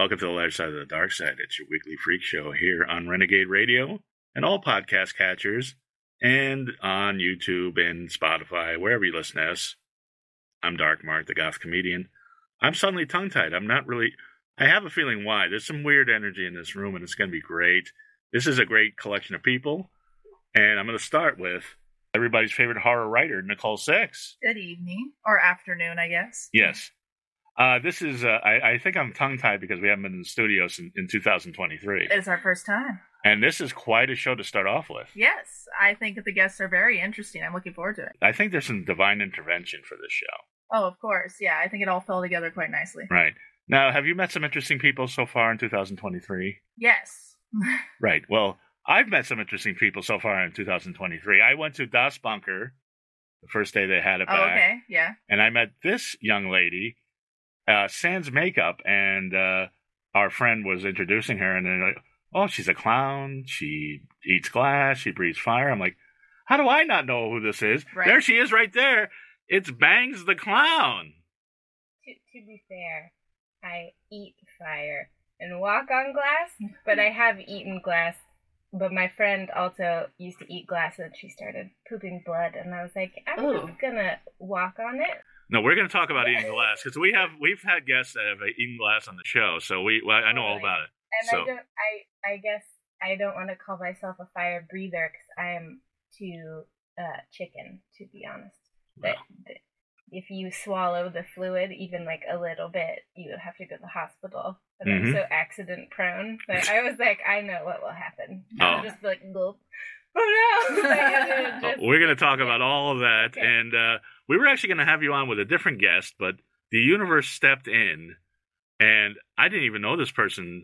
Welcome to the light side of the dark side. It's your weekly freak show here on Renegade Radio and all podcast catchers and on YouTube and Spotify, wherever you listen to us. I'm Dark Mark, the goth comedian. I'm suddenly tongue-tied. I have a feeling why. There's some weird energy in this room and it's going to be great. This is a great collection of people. And I'm going to start with everybody's favorite horror writer, Nicole Six. Good evening. Or afternoon, I guess. Yes. This is, I think I'm tongue-tied because we haven't been in the studio in 2023. It's our first time. And this is quite a show to start off with. Yes, I think the guests are very interesting. I'm looking forward to it. I think there's some divine intervention for this show. Oh, of course. Yeah, I think it all fell together quite nicely. Right. Now, have you met some interesting people so far in 2023? Yes. Right. Well, I've met some interesting people so far in 2023. I went to Das Bunker the first day they had it back. Oh, okay. Yeah. And I met this young lady, sans makeup, and our friend was introducing her, and they're like, oh, she's a clown. She eats glass. She breathes fire. I'm like, how do I not know who this is? Right. There she is right there. It's Bangs the Clown. To be fair, I eat fire and walk on glass, but I have eaten glass. But my friend also used to eat glass, and she started pooping blood, and I was like, I'm just gonna walk on it. No, we're going to talk about eating glass because we've had guests that have eaten glass on the show, so I know all about it. And so. I guess I don't want to call myself a fire breather because I am too chicken, to be honest. Wow. But if you swallow the fluid, even like a little bit, you have to go to the hospital. But I'm so accident prone that I was like, I know what will happen. I'll just like gulp. Oh no! We're going to talk about all of that, okay. And we were actually going to have you on with a different guest, but the universe stepped in, and I didn't even know this person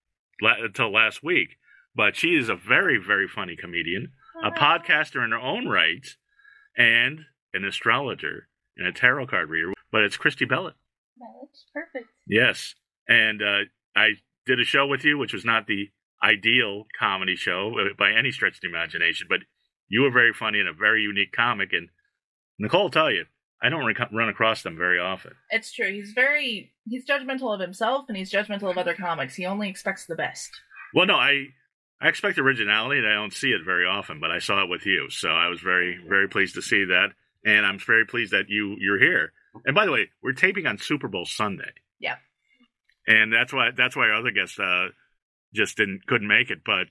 until last week. But she is a very, very funny comedian, a podcaster in her own right, and an astrologer and a tarot card reader. But it's Christy Bellett. That's perfect. Yes, and I did a show with you, which was not the ideal comedy show by any stretch of the imagination, but you were very funny and a very unique comic. And Nicole will tell you, I don't run across them very often. It's true. He's judgmental of himself, and he's judgmental of other comics. He only expects the best. Well, no, I expect originality, and I don't see it very often, but I saw it with you, so I was very, very pleased to see that, and I'm very pleased that you're here. And by the way, we're taping on Super Bowl Sunday. Yeah. And that's why our other guests just couldn't make it, but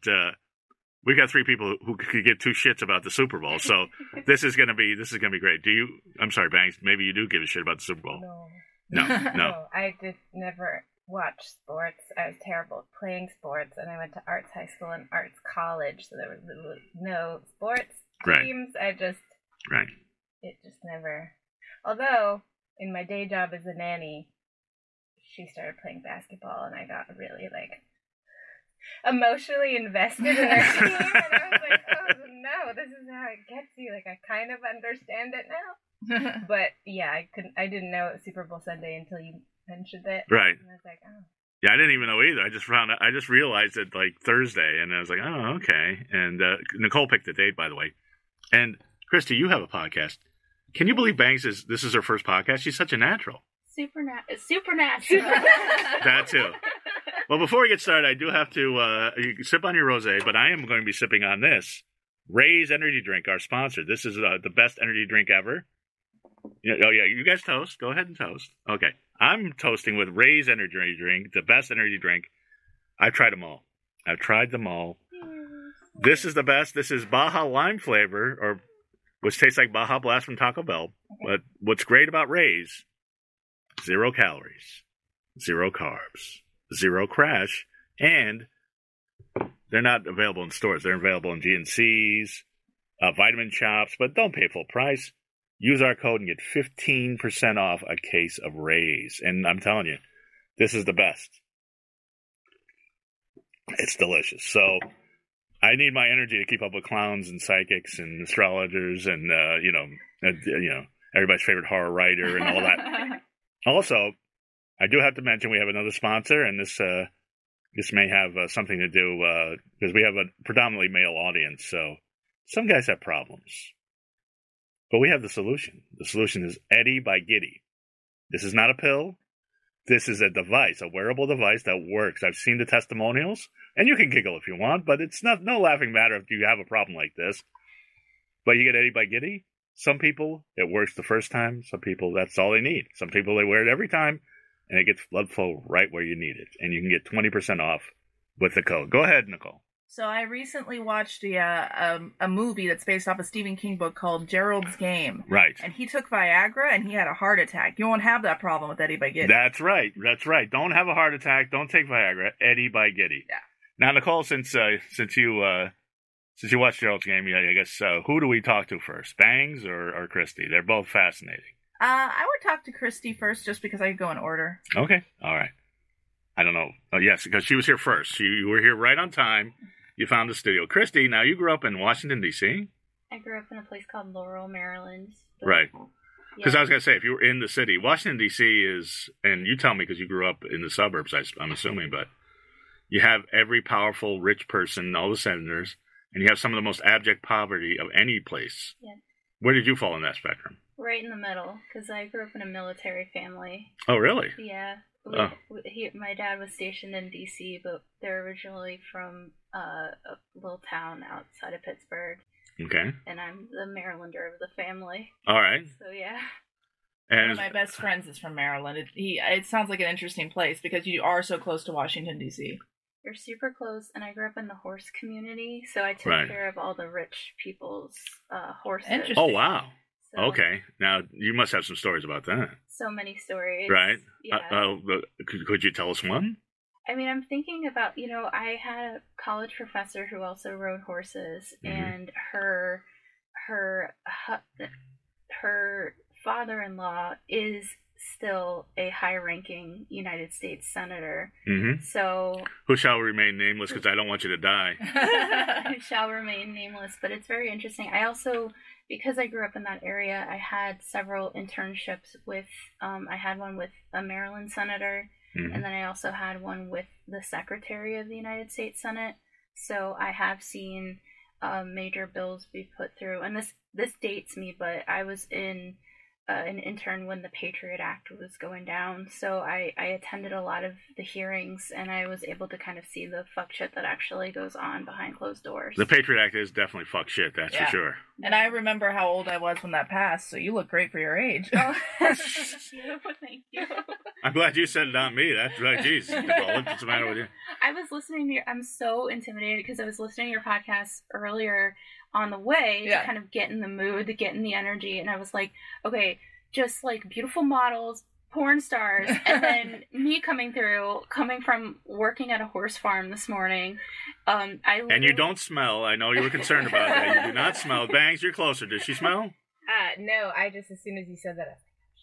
we got three people who could give two shits about the Super Bowl, so this is gonna be great. I'm sorry, Banks, maybe you do give a shit about the Super Bowl. No. No, I did never watch sports. I was terrible at playing sports, and I went to arts high school and arts college, so there was no sports teams. Right. It just never. Although in my day job as a nanny, she started playing basketball, and I got really emotionally invested in her team, and I was like, oh no, this is how it gets you. Like, I kind of understand it now. But yeah, I didn't know it was Super Bowl Sunday until you mentioned it. Right. And I was like, oh. Yeah, I didn't even know either. I just realized it like Thursday, and I was like, oh, okay. And Nicole picked the date, by the way. And Christy, you have a podcast. Can you believe Banks this is her first podcast? She's such a natural. Supernatural. That too. Well, before we get started, I do have to you can sip on your rosé, but I am going to be sipping on this Ray's Energy Drink, our sponsor. This is the best energy drink ever. Yeah, oh yeah, you guys toast. Go ahead and toast. Okay, I'm toasting with Ray's Energy Drink, the best energy drink. I've tried them all. This is the best. This is Baja Lime flavor, which tastes like Baja Blast from Taco Bell. But what's great about Ray's, 0 calories, 0 carbs, 0 crash, and they're not available in stores. They're available in GNCs, Vitamin Shops, but don't pay full price. Use our code and get 15% off a case of Ray's. And I'm telling you, this is the best. It's delicious. So I need my energy to keep up with clowns and psychics and astrologers and, everybody's favorite horror writer and all that. Also, I do have to mention we have another sponsor, and this may have something to do because we have a predominantly male audience, so some guys have problems. But we have the solution. The solution is Eddie by Giddy. This is not a pill. this is a device, a wearable device that works. I've seen the testimonials, and you can giggle if you want, but it's no laughing matter if you have a problem like this. But you get Eddie by Giddy. Some people, it works the first time. Some people, that's all they need. Some people, they wear it every time, and it gets blood flow right where you need it. And you can get 20% off with the code. Go ahead, Nicole. So I recently watched a movie that's based off a Stephen King book called Gerald's Game. Right. And he took Viagra and he had a heart attack. You won't have that problem with Eddie by Giddy. That's right. Don't have a heart attack. Don't take Viagra. Eddie by Giddy. Yeah. Now, Nicole, since you watched Gerald's Game, I guess who do we talk to first, Bangs or Christy? They're both fascinating. I would talk to Christy first, just because I could go in order. Okay. All right. I don't know. Oh, yes, because she was here first. You were here right on time. You found the studio. Christy, now you grew up in Washington, D.C.? I grew up in a place called Laurel, Maryland. Right. Because Yeah. I was going to say, if you were in the city, Washington, D.C. is, and you tell me because you grew up in the suburbs, I'm assuming, but you have every powerful, rich person, all the senators, and you have some of the most abject poverty of any place. Yeah. Where did you fall in that spectrum? Right in the middle, because I grew up in a military family. Oh, really? Yeah. My dad was stationed in D.C., but they're originally from a little town outside of Pittsburgh, Okay. and I'm the Marylander of the family. All right. So, yeah. One And of my best friends is from Maryland. It sounds like an interesting place because you are so close to Washington, D.C. We're super close, and I grew up in the horse community, so I took Right. care of all the rich people's horses. Interesting. oh, wow. So, Okay. Now, you must have some stories about that. So many stories. Right. Yeah. Could you tell us one? I mean, I'm thinking about, I had a college professor who also rode horses, Mhm. and her father-in-law is still a high-ranking United States senator. Mm-hmm. So Who shall remain nameless because I don't want you to die. I shall remain nameless, but it's very interesting. I also, because I grew up in that area, I had several internships with, I had one with a Maryland senator, Mhm. and then I also had one with the Secretary of the United States Senate. So I have seen major bills be put through, and this dates me, but I was an intern when the Patriot Act was going down, so I attended a lot of the hearings, and I was able to kind of see the fuck shit that actually goes on behind closed doors. The Patriot Act is definitely fuck shit, that's Yeah. for sure. And I remember how old I was when that passed, so you look great for your age. Oh, thank you. I'm glad you said it, not me. That's right. Jeez, Nicole, what's the matter with you? I was listening to I'm so intimidated because I was listening to your podcast earlier on the way Yeah. to kind of get in the mood, to get in the energy, and I was like, okay, just like beautiful models, porn stars, and then me coming from working at a horse farm this morning. And you don't smell. I know you were concerned about that. You do not smell. Bangs, you're closer. Does she smell? No, I just, as soon as you said that,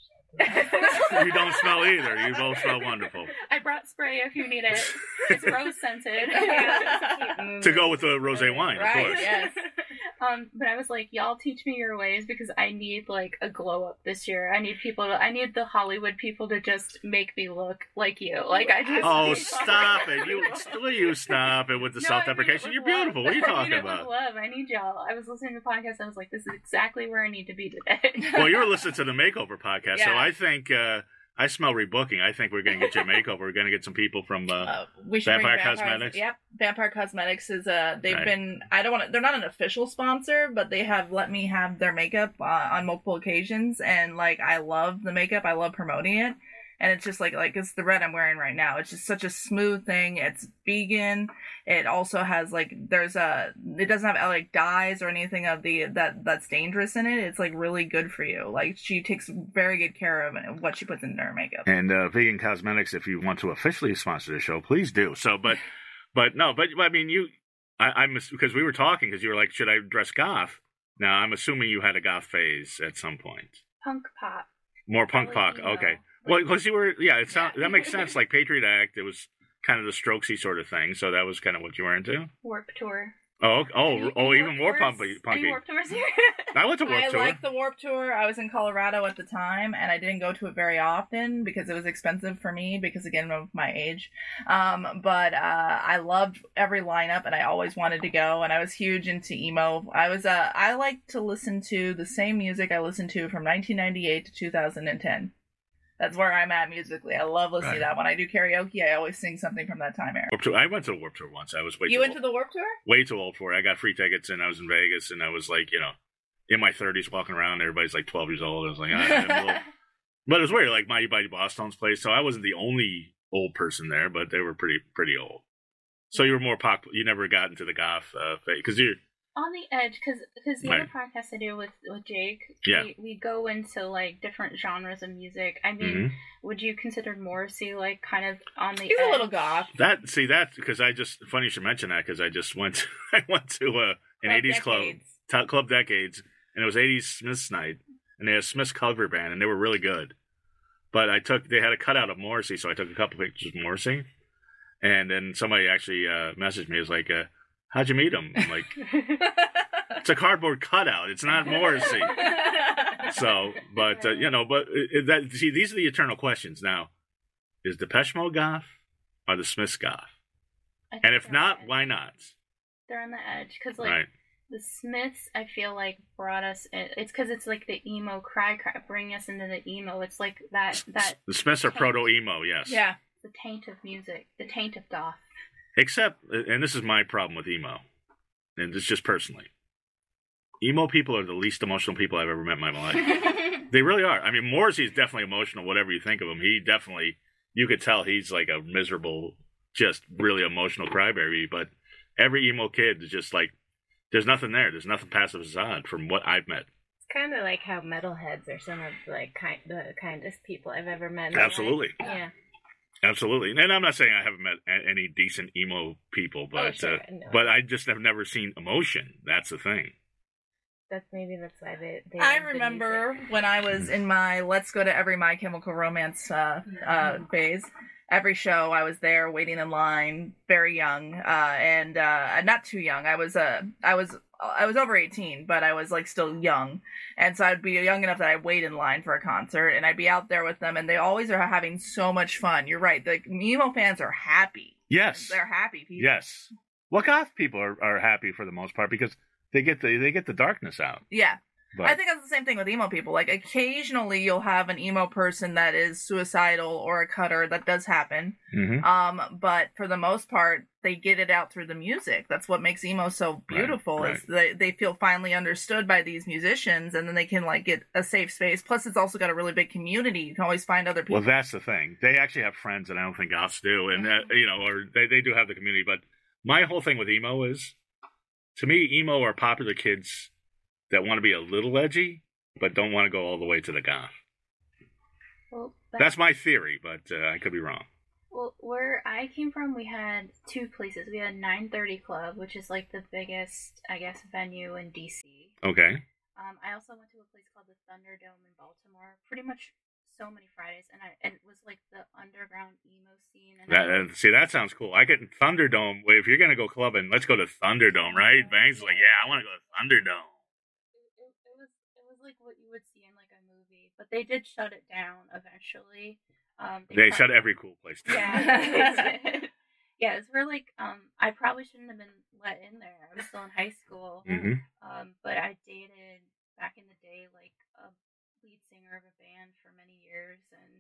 You don't smell either. You both smell wonderful. I brought spray if you need it. It's rose scented. To go with the rosé wine, of Right, course. yes. But I was like, y'all teach me your ways because I need like a glow up this year. I need the Hollywood people to just make me look like you. Like I just. Oh, stop it! Will you stop it with the No, self-deprecation? I mean it You're with love. beautiful. What are you I mean talking it with about? love. I need y'all. I was listening to the podcast. I was like, this is exactly where I need to be today. Well, you were listening to the Makeover podcast, so Yeah. I think I smell rebooking. I think we're going to get you a makeover. We're going to get some people from. We should Vampire bring Cosmetics? Yep, Vampire Cosmetics is they've Right. been. I don't want to. They're not an official sponsor, but they have let me have their makeup on multiple occasions, and like I love the makeup. I love promoting it, and it's just like it's the red I'm wearing right now. It's just such a smooth thing. It's vegan. It also has like it doesn't have like dyes or anything of that's dangerous in it. It's like really good for you. Like she takes very good care of what she puts into her makeup. And Vegan Cosmetics, if you want to officially sponsor the show, please do. So, but I mean, I'm because we were talking because you were like, should I dress goth? Now I'm assuming you had a goth phase at some point. Punk pop. More punk Probably pop. emo. Okay. Well, because you were, that makes sense. Like Patriot Act, it was kind of the Strokesy sort of thing. So that was kind of what you were into. Warp tour. Even more punky. Any Warp tours here? I went to Warp I Tour. like the Warp Tour. I was in Colorado at the time, and I didn't go to it very often because it was expensive for me because, again, of my age. But I loved every lineup, and I always wanted to go, and I was huge into emo. I like to listen to the same music I listened to from 1998 to 2010. That's where I'm at musically. I love listening to Right. that. When I do karaoke, I always sing something from that time era. Warped Tour. I went to the Warped Tour once. I was way You too went old. to the Warped Tour? Way too old for it. I got free tickets, and I was in Vegas, and I was like, in my 30s walking around. Everybody's like 12 years old. I was like, I'm a little... But it was weird, like Mighty Mighty Bosstones place. So I wasn't the only old person there, but they were pretty old. So you were more popular. You never got into the goth because you're On the edge, because the Right. other podcast I do with Jake, Yeah. we go into like different genres of music. I mean, Mhm. would you consider Morrissey like kind of on the He's edge? a little goth. That's because funny you should mention that because I just went I went to an Club 80s Decades. club Decades, and it was 80s Smiths night, and they had a Smiths cover band, and they were really good. But they had a cutout of Morrissey, so I took a couple pictures of Morrissey, and then somebody actually messaged me. It was like, how'd you meet him? I'm like, it's a cardboard cutout. It's not Morrissey. So, but these are the eternal questions. Now, is Depeche Mode goth or the Smiths goth? I think And if they're not, on the edge. why not? They're on the edge because like Right. the Smiths, I feel like brought us. It's because it's like the emo cry, bring us into the emo. It's like that The Smiths are taint. proto emo, yes. Yeah. the taint of music, the taint of goth. Except, and this is my problem with emo, and it's just personally, emo people are the least emotional people I've ever met in my life. They really are. I mean, Morrissey is definitely emotional, whatever you think of him. He definitely, you could tell he's like a miserable, just really emotional crybaby. But every emo kid is just like, there's nothing there. There's nothing passive facade from what I've met. It's kind of like how metalheads are some of the kindest people I've ever met. in my life. Absolutely. Yeah. Absolutely. And I'm not saying I haven't met any decent emo people, but sure. No. but I just have never seen emotion. That's the thing. That's why they I love the remember music. when I was in my Let's Go to Every My Chemical Romance phase. Every show I was there waiting in line, very young, and not too young. I was over 18, but I was like still young, and so I'd be young enough that I'd wait in line for a concert, and I'd be out there with them, and they always are having so much fun. You're right, the emo fans are happy. Yes. They're happy people. Yes. Well, goth people are happy for the most part because they get the darkness out. Yeah. But I think that's the same thing with emo people. Like, occasionally you'll have an emo person that is suicidal or a cutter. That does happen. Mhm. But for the most part, they get it out through the music. That's what makes emo so beautiful. Right. Is they feel finally understood by these musicians, and then they can like get a safe space. Plus, it's also got a really big community. You can always find other people. Well, that's the thing. They actually have friends that I don't think goths do, and or they do have the community. But my whole thing with emo is, to me, emo are popular kids that want to be a little edgy, but don't want to go all the way to the goth. Well, That's my theory, but I could be wrong. Well, where I came from, we had two places. We had 930 Club, which is like the biggest, I guess, venue in DC. Okay. I also went to a place called the Thunderdome in Baltimore. Pretty much so many Fridays, and it was like the underground emo scene. And See, that sounds cool. I get Thunderdome. If you're gonna go clubbing, let's go to Thunderdome, right? Bangs like, yeah, I want to go to Thunderdome. It was like what you would see in like a movie, but they did shut it down eventually. They shut every cool place down. Yeah, they did. Yeah, it's where like I probably shouldn't have been let in there. I was still in high school. Mm-hmm. But I dated back in the day like a lead singer of a band for many years, and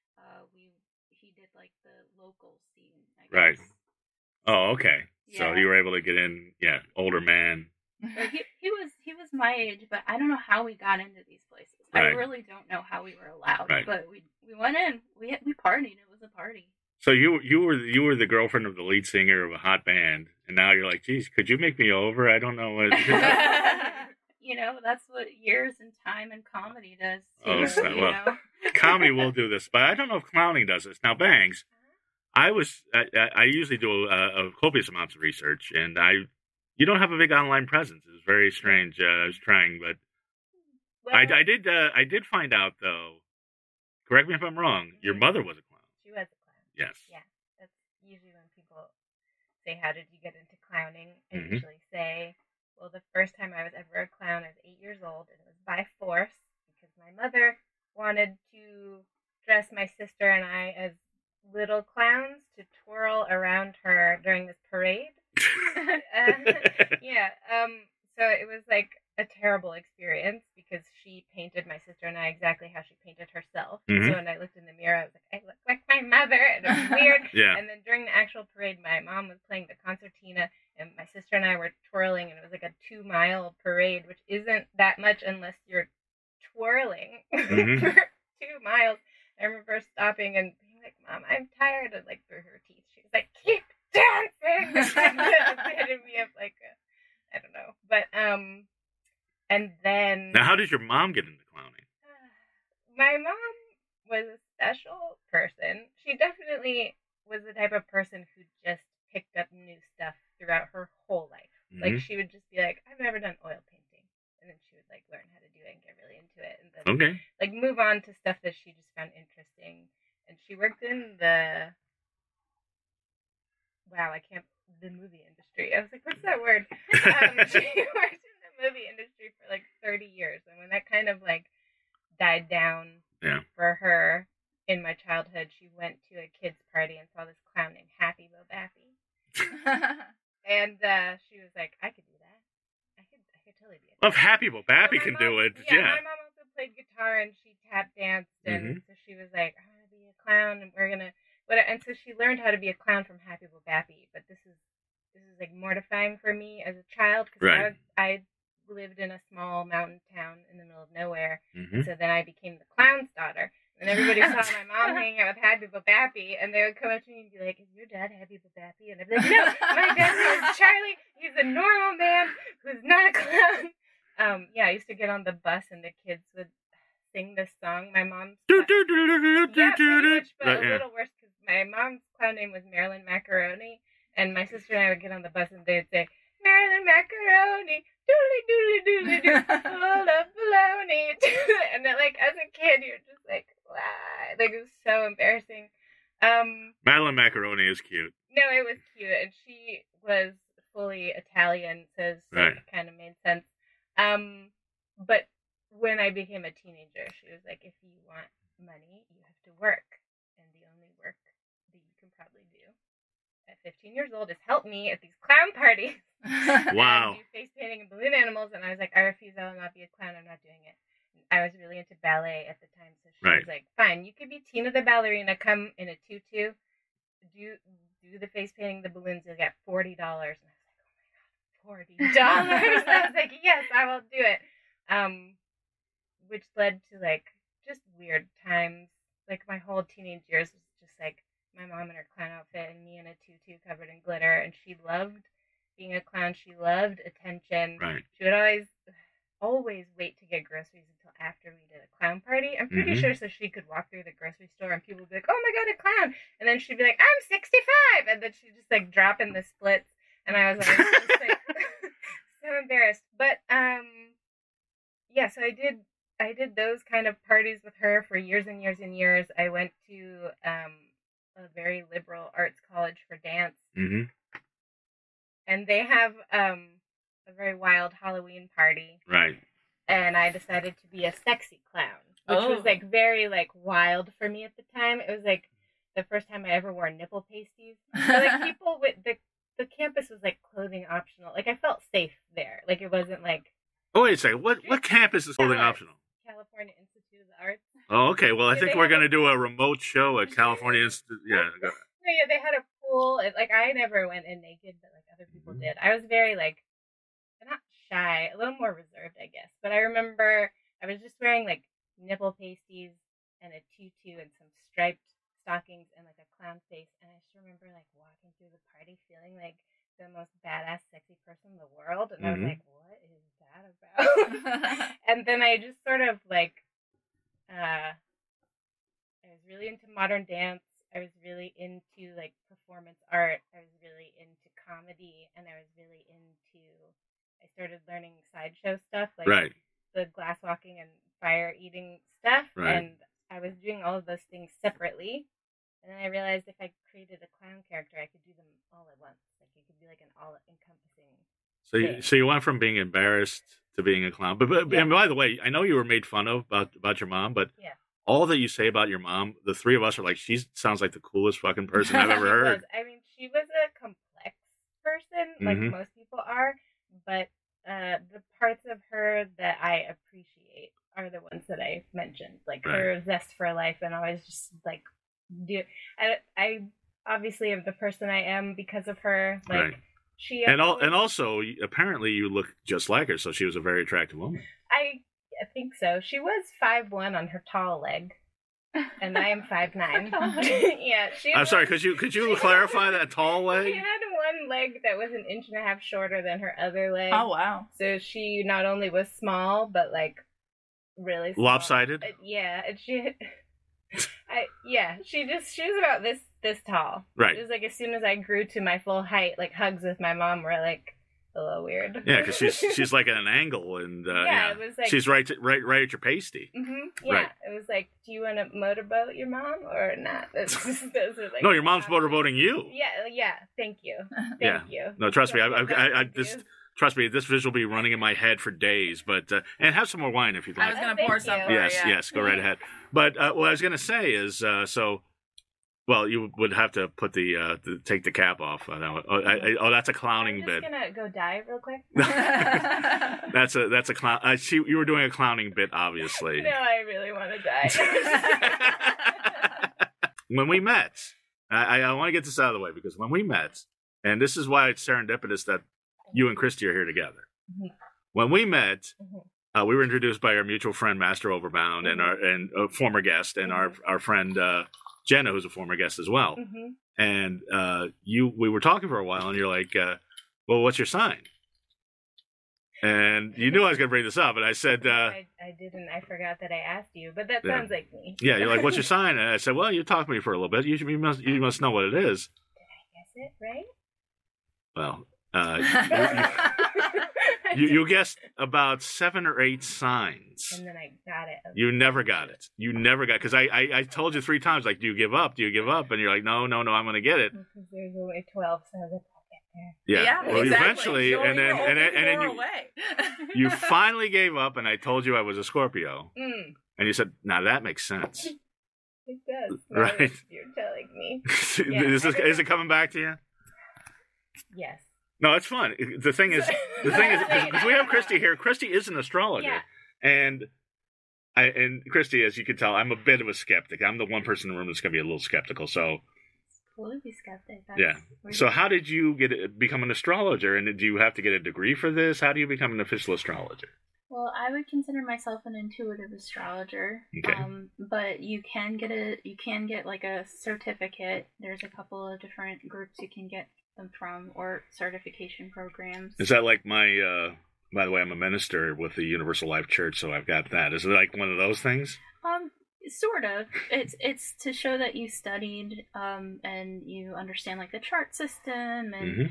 he did like the local scene, I guess. Right. Oh, okay. So Yeah. you were able to get in, older man. But he was my age, but I don't know how we got into these places. Right. I really don't know how we were allowed. Right. But we went in. We partied. It was a party. So you were the girlfriend of the lead singer of a hot band, and now you're like, geez, could you make me over? I don't know what. You know, that's what years and time and comedy does. Oh, Too, so- you well. know? Comedy will do this, but I don't know if clowning does this. Now, Bangs, I usually do a copious amounts of research, and you don't have a big online presence. It's very strange. I was trying, but Well, I did find out though. Correct me if I'm wrong. Your mother was a clown. she was a clown. Yes. Yeah, that's usually when people say, "How did you get into clowning?" I Mhm. usually say, "Well, the first time I was ever a clown, I was 8 years old, and it was by force because my mother wanted to dress my sister and I as little clowns to twirl around her during this parade." Yeah. So it was like a terrible experience because because she painted my sister and I exactly how she painted herself. Mhm. So when I looked in the mirror, I was like, I look like my mother, and it was weird. Yeah. And then during the actual parade, my mom was playing the concertina, and my sister and I were twirling, and it was like a 2-mile parade, which isn't that much unless you're twirling Mhm. for 2 miles. I remember stopping and being like, Mom, I'm tired, and like through her teeth, she was like, keep dancing. It hit me up like, I don't know, but and then Now, how did your mom get into clowning? my mom was a special person. She definitely was the type of person who just picked up new stuff throughout her whole life. Like, Mhm. she would just be like, I've never done oil painting. And then she would, like, learn how to do it and get really into it. And then, Okay. like, move on to stuff that she just found interesting. And she worked in the... Wow, I can't... The movie industry. I was like, what's that word? She worked in the movie industry for, like, 30 years. And when that kind of, like, died down Yeah. for her in my childhood, she went to a kid's party and saw this clown named Happy Bo Bappy. And she was like, I could do that. I could totally be a Well, if clown. Happy Bo Bappy So can my do mom- it, Yeah, yeah. my mom also played guitar and she tap danced, and so she was like, I want to be a clown, and we're gonna. And so she learned how to be a clown from Happy Bo Bappy. But this is like mortifying for me as a child because Right. I lived in a small mountain town in the middle of nowhere. Mhm. So then I became the clown's daughter. And everybody saw my mom hanging out with Happy Bo Bappy, and they would come up to me and be like, is your dad Happy Bo Bappy? And I'd be like, no, my dad's name is Charlie. He's a normal man who's not a clown. Yeah, I used to get on the bus, and the kids would sing this song. My mom's... Do, do, do, do, do, do, Yeah, do, pretty do. much, but Right, a yeah. little worse, because my mom's clown name was Marilyn Macaroni, and my sister and I would get on the bus, and they'd say, Marilyn Macaroni, doodly doodly doodly doo, full of baloney. And then, like, as a kid, you're just like, wow. Like, it was so embarrassing. Madeline Macaroni is cute. No, it was cute, and she was fully Italian, so Right. it kind of made sense. But when I became a teenager, she was like, if you want money, you have to work, and the only work that you can probably do at 15 years old is help me at these clown parties. Wow. And do face painting and balloon animals, and I was like, I refuse, I will not be a clown, I'm not doing it. I was really into ballet at the time, so she Right. was like, fine, you could be Tina the ballerina, come in a tutu, do the face painting, the balloons, you'll get $40. And I was like, oh my God, $40. I was like, yes, I will do it. Which led to, like, just weird times. Like, my whole teenage years was just like my mom in her clown outfit and me in a tutu covered in glitter, and she loved being a clown. She loved attention. Right. She would always wait to get groceries until after we did a clown party. I'm pretty sure so she could walk through the grocery store and people would be like, oh my God, a clown. And then she'd be like, I'm 65. And then she'd just, like, drop in the splits. And I was like, just, like so embarrassed. But, yeah, so I did those kind of parties with her for years and years and years. I went to a very liberal arts college for dance. Mm-hmm. And they have a very wild Halloween party. Right. And I decided to be a sexy clown, which was, like, very, like, wild for me at the time. It was, like, the first time I ever wore nipple pasties. So, like, people with the campus was, like, clothing optional. Like, I felt safe there. Like, it wasn't, like... Oh, wait a second. What campus is clothing optional? California Institute of the Arts. Oh, okay. Well, I Yeah, think they we're have going to do a remote show at California Institute. Yeah. No, yeah, they had a pool. Like, I never went in naked, but, like, other people did. I was very, like, not shy, a little more reserved, I guess. But I remember I was just wearing, like, nipple pasties and a tutu and some striped stockings and, like, a clown face. And I just remember, like, walking through the party feeling like the most badass, sexy person in the world. And I was like, what is that about? And then I just sort of, like, I was really into modern dance. I was really into, like, performance art. I was really into comedy. And I was really into... I started learning sideshow stuff, like Right. the glass walking and fire eating stuff. Right. And I was doing all of those things separately. And then I realized if I created a clown character, I could do them all at once. Like, it could be like an all-encompassing... So you went from being embarrassed to being a clown. But Yeah. and by the way, I know you were made fun of about your mom, but Yeah. all that you say about your mom, the three of us are like, she sounds like the coolest fucking person I've ever She heard. was. I mean, she was a complex person, like Mhm. most people are, but the parts of her that I appreciate are the ones that I mentioned, like Right. her zest for life, and always just like do. I obviously am the person I am because of her. Like Right. she And always- also, apparently, you look just like her, so she was a very attractive woman. I think so. She was 5'1" on her tall leg, and I am 5'9". Yeah, she. I'm sorry. was- Could you clarify that tall She leg? had one leg that was an inch and a half shorter than her other leg. Oh wow. So she not only was small, but like really small. Lopsided? Yeah, and she. She was about this tall. Right. It was like as soon as I grew to my full height, like hugs with my mom were like a little weird. Yeah, because she's like at an angle, and it was like she's right at your pasty. Yeah, Right. it was like, do you want to motorboat your mom or not? Those are like No, your mom's motorboating you. Yeah. Thank you. Yeah. Thank you. No, trust me. That's Trust me. This visual will be running in my head for days. But and have some more wine if you'd I like. was gonna thank pour you. some. For her, Yes, yeah. yes. Go right ahead. But what I was going to say is, well, you would have to put take the cap off. That's a clowning I'm bit. just gonna go die real quick. That's a clown. You were doing a clowning bit, obviously. No, I really want to die. When we met, I want to get this out of the way because when we met, and this is why it's serendipitous that you and Christy are here together. Mhm. When we met, Mhm. we were introduced by our mutual friend Master Overbound and our former guest and our friend Jenna, who's a former guest as well. Mhm. And we were talking for a while, and you're like, "Well, what's your sign?" And you knew I was going to bring this up, and I said, I didn't. I forgot that I asked you, but that Yeah. sounds like me. "Yeah." You're like, "What's your sign?" And I said, "Well, you talked to me for a little bit. You must know what it is." Guess it, right? Well, you guessed about 7 or 8 signs. And then I got it. You never got it. You never got because I told you 3 times, like, "Do you give up? Do you give up?" And you're like, "No, I'm going to get it." Because there's only 12, so I was like, I'll get there. Yeah. Well, exactly. eventually, You're and then only you away. you finally gave up, and I told you I was a Scorpio, Mm, and you said, "Now that makes sense." it does. Right. Now that you're telling me. Is it coming back to you? Yes. No, it's fun. The thing is, because we have Christy here. Christy is an astrologer, Yeah. and Christy, as you can tell, I'm a bit of a skeptic. I'm the one person in the room that's going to be a little skeptical. So, Cool to be skeptic. yeah. So, how did you become an astrologer? And do you have to get a degree for this? How do you become an official astrologer? Well, I would consider myself an intuitive astrologer. Okay. But you can get like a certificate. There's a couple of different groups you can get them from, or certification programs. Is that like my? By the way, I'm a minister with the Universal Life Church, so I've got that. Is it like one of those things? Sort of. It's to show that you studied and you understand like the chart system and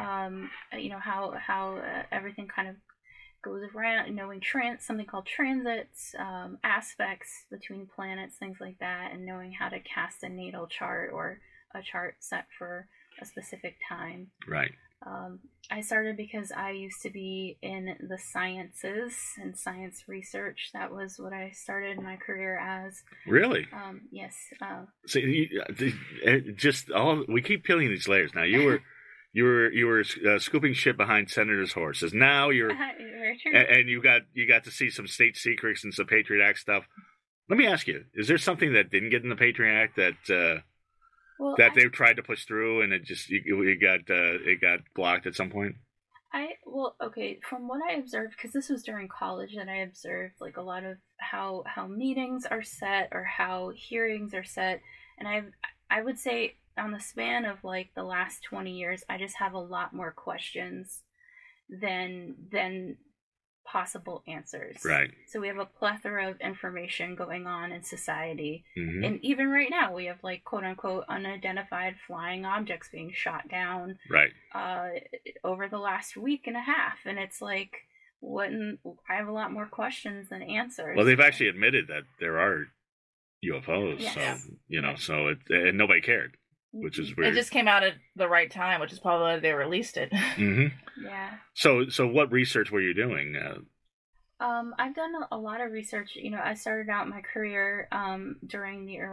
how everything kind of goes around, knowing something called transits, aspects between planets, things like that, and knowing how to cast a natal chart or a chart set for a specific time. Right. I started because I used to be in the sciences and science research. That was what I started my career as. Really? Yes. So we keep peeling these layers. Now you were scooping shit behind senators' horses. Now you're Very true. and you got to see some state secrets and some Patriot Act stuff. Let me ask you: is there something that didn't get in the Patriot Act that they tried to push through and it got blocked at some point? Okay, from what I observed, because this was during college, that I observed like a lot of how meetings are set or how hearings are set, and I would say on the span of like the last 20 years, I just have a lot more questions than possible answers. Right. So we have a plethora of information going on in society. Mm-hmm. And even right now, we have like quote unquote unidentified flying objects being shot down Right. over the last week and a half. And it's like, I have a lot more questions than answers. Well, they've actually admitted that there are UFOs. Yes. So and nobody cared, which is weird. It just came out at the right time, which is probably why they released it. Mm-hmm. Yeah. So what research were you doing? I've done a lot of research. I started out my career during the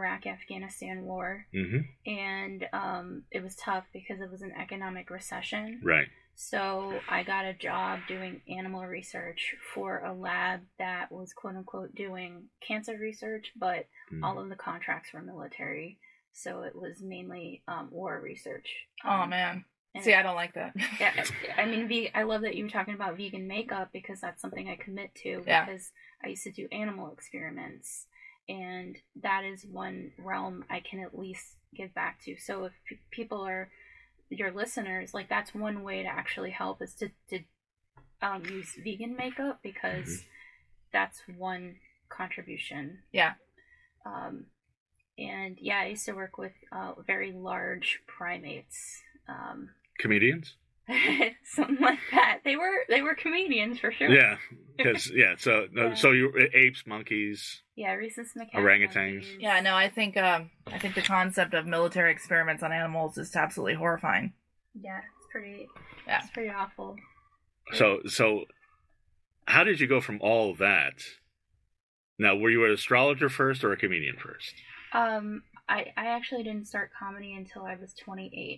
Iraq-Afghanistan war, Mm-hmm. and it was tough because it was an economic recession. Right. So I got a job doing animal research for a lab that was quote unquote doing cancer research, but all of the contracts were military. So it was mainly war research. Oh, man. And See, I don't like that. yeah, I mean, I love that you were talking about vegan makeup because that's something I commit to Yeah. because I used to do animal experiments. And that is one realm I can at least give back to. So if people are your listeners, like that's one way to actually help is to use vegan makeup because that's one contribution. Yeah. And yeah, I used to work with very large primates. Comedians? Something like that. They were comedians for sure. Yeah, because so Yeah. so you apes, monkeys, Yeah, rhesus macaques. Orangutans. monkeys. Yeah, no, I think the concept of military experiments on animals is absolutely horrifying. Yeah, it's pretty. Yeah. It's pretty awful. So how did you go from all of that? Now, were you an astrologer first or a comedian first? I actually didn't start comedy until I was 28.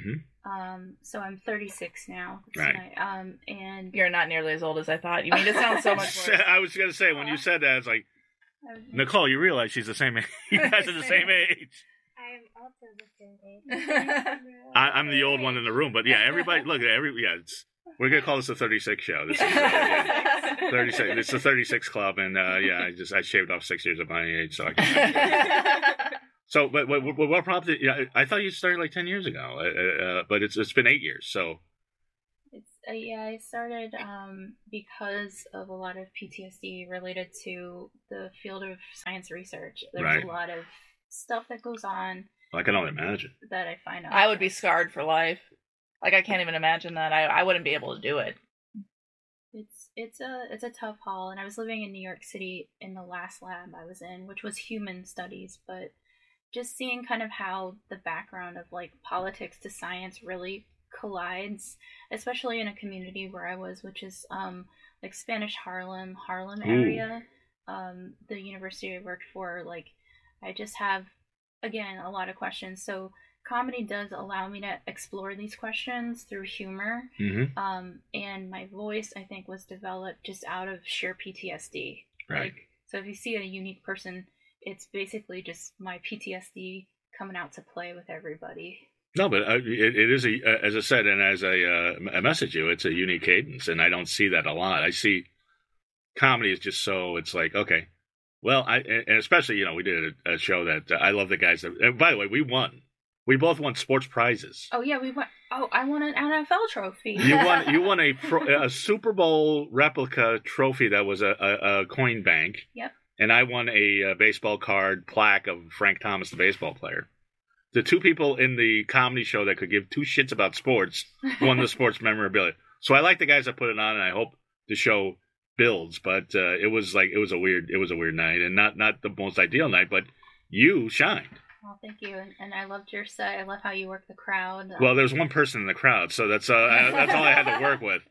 So I'm 36 now. Right. And You're not nearly as old as I thought. You made it sound so much worse. I was going to say, when you said that, I was like, Nicole, you realize she's the same age. You guys are the same age. I'm also the same age. I'm the old one in the room, but yeah, everybody, look, we're going to call this the 36 show. This is 36. It's the 36 club, and I shaved off 6 years of my age, so I can. So, but what prompted? Yeah, I thought you started like 10 years ago, but it's been 8 years. So, I started because of a lot of PTSD related to the field of science research. There's a lot of stuff that goes on. I can only imagine That I find out. I would be scarred for life. Like, I can't even imagine that. I wouldn't be able to do it. It's a tough haul, and I was living in New York City in the last lab I was in, which was human studies, but just seeing kind of how the background of like politics to science really collides, especially in a community where I was, which is like Spanish Harlem area. The university I worked for, like I just have again a lot of questions. So comedy does allow me to explore these questions through humor. And my voice, I think, was developed just out of sheer PTSD. Right. Like, so if you see a unique person, it's basically just my PTSD coming out to play with everybody. No, but it is, as I said, and as I message you, it's a unique cadence, and I don't see that a lot. I see comedy is just so, it's like, okay, well, and especially, we did a show that I love the guys that, and by the way, we won. We both won sports prizes. Oh, yeah, we won. Oh, I won an NFL trophy. You won a Super Bowl replica trophy that was a coin bank. Yep. And I won a baseball card plaque of Frank Thomas, the baseball player. The two people in the comedy show that could give two shits about sports won the sports memorabilia. So I like the guys that put it on, and I hope the show builds. But it was a weird night, and not the most ideal night. But you shined. Well, thank you, and I loved your set. I love how you work the crowd. Well, there's one person in the crowd, so that's all I had to work with.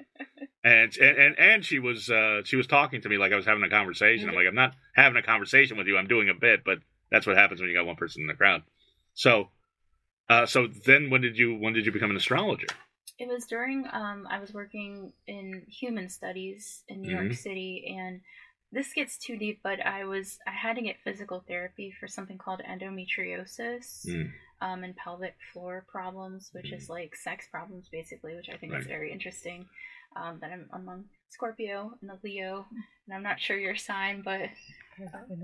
And she was talking to me like I was having a conversation. I'm like, I'm not having a conversation with you. I'm doing a bit, but that's what happens when you got one person in the crowd. So then when did you become an astrologer? It was during I was working in human studies in New York City, and this gets too deep, but I had to get physical therapy for something called endometriosis and pelvic floor problems, which is like sex problems basically, which I think is very interesting. That I'm among Scorpio and a Leo, and I'm not sure your sign, but I'm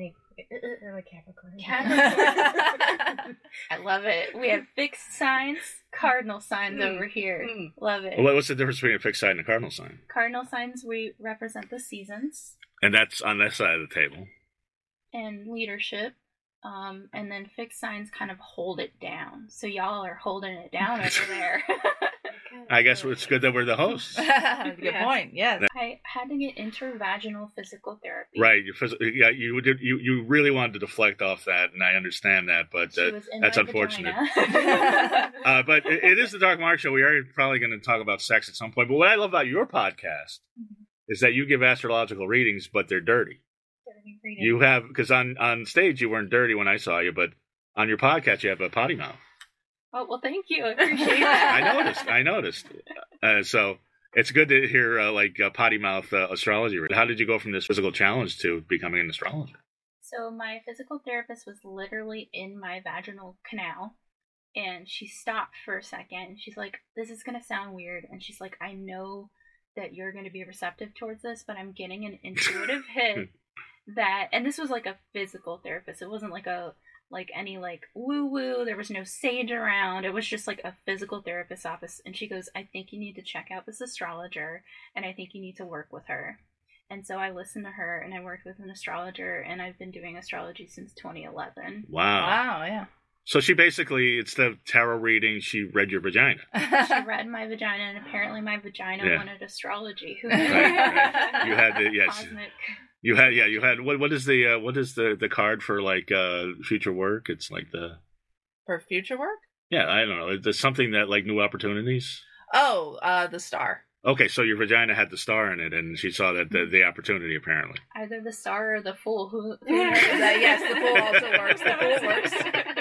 a Capricorn. I love it. We have fixed signs, cardinal signs over here. Love it. Well, what's the difference between a fixed sign and a cardinal sign? Cardinal signs, we represent the seasons. And that's on this side of the table. And leadership. And then fixed signs kind of hold it down. So y'all are holding it down over there. I guess it's good that we're the hosts. Good point. Yes. I had to get intervaginal physical therapy. Right. You really wanted to deflect off that, and I understand that, but that's unfortunate. But it is the Dark Mark Show. We are probably going to talk about sex at some point. But what I love about your podcast is that you give astrological readings, but they're dirty. You have, because on stage you weren't dirty when I saw you, but on your podcast you have a potty mouth. Oh, well, thank you. I appreciate that. I noticed. So it's good to hear potty mouth astrology. How did you go from this physical challenge to becoming an astrologer? So my physical therapist was literally in my vaginal canal, and she stopped for a second. She's like, "This is gonna sound weird," and she's like, "I know that you're going to be receptive towards this, but I'm getting an intuitive hit that," and this was like a physical therapist. It wasn't like any woo woo. There was no sage around. It was just like a physical therapist's office. And she goes, "I think you need to check out this astrologer, and I think you need to work with her." And so I listened to her, and I worked with an astrologer, and I've been doing astrology since 2011. Wow, yeah. So she basically, instead of tarot reading, she read your vagina. She read my vagina, and apparently my vagina wanted astrology. Who knows? Right. You had the Cosmic. You had what is the card for future work? It's like the For future work? Yeah, I don't know. There's something that new opportunities. Oh, the star. Okay, so your vagina had the star in it, and she saw that the opportunity apparently. Either the star or the fool. Who Yes, the fool also works. The fool works.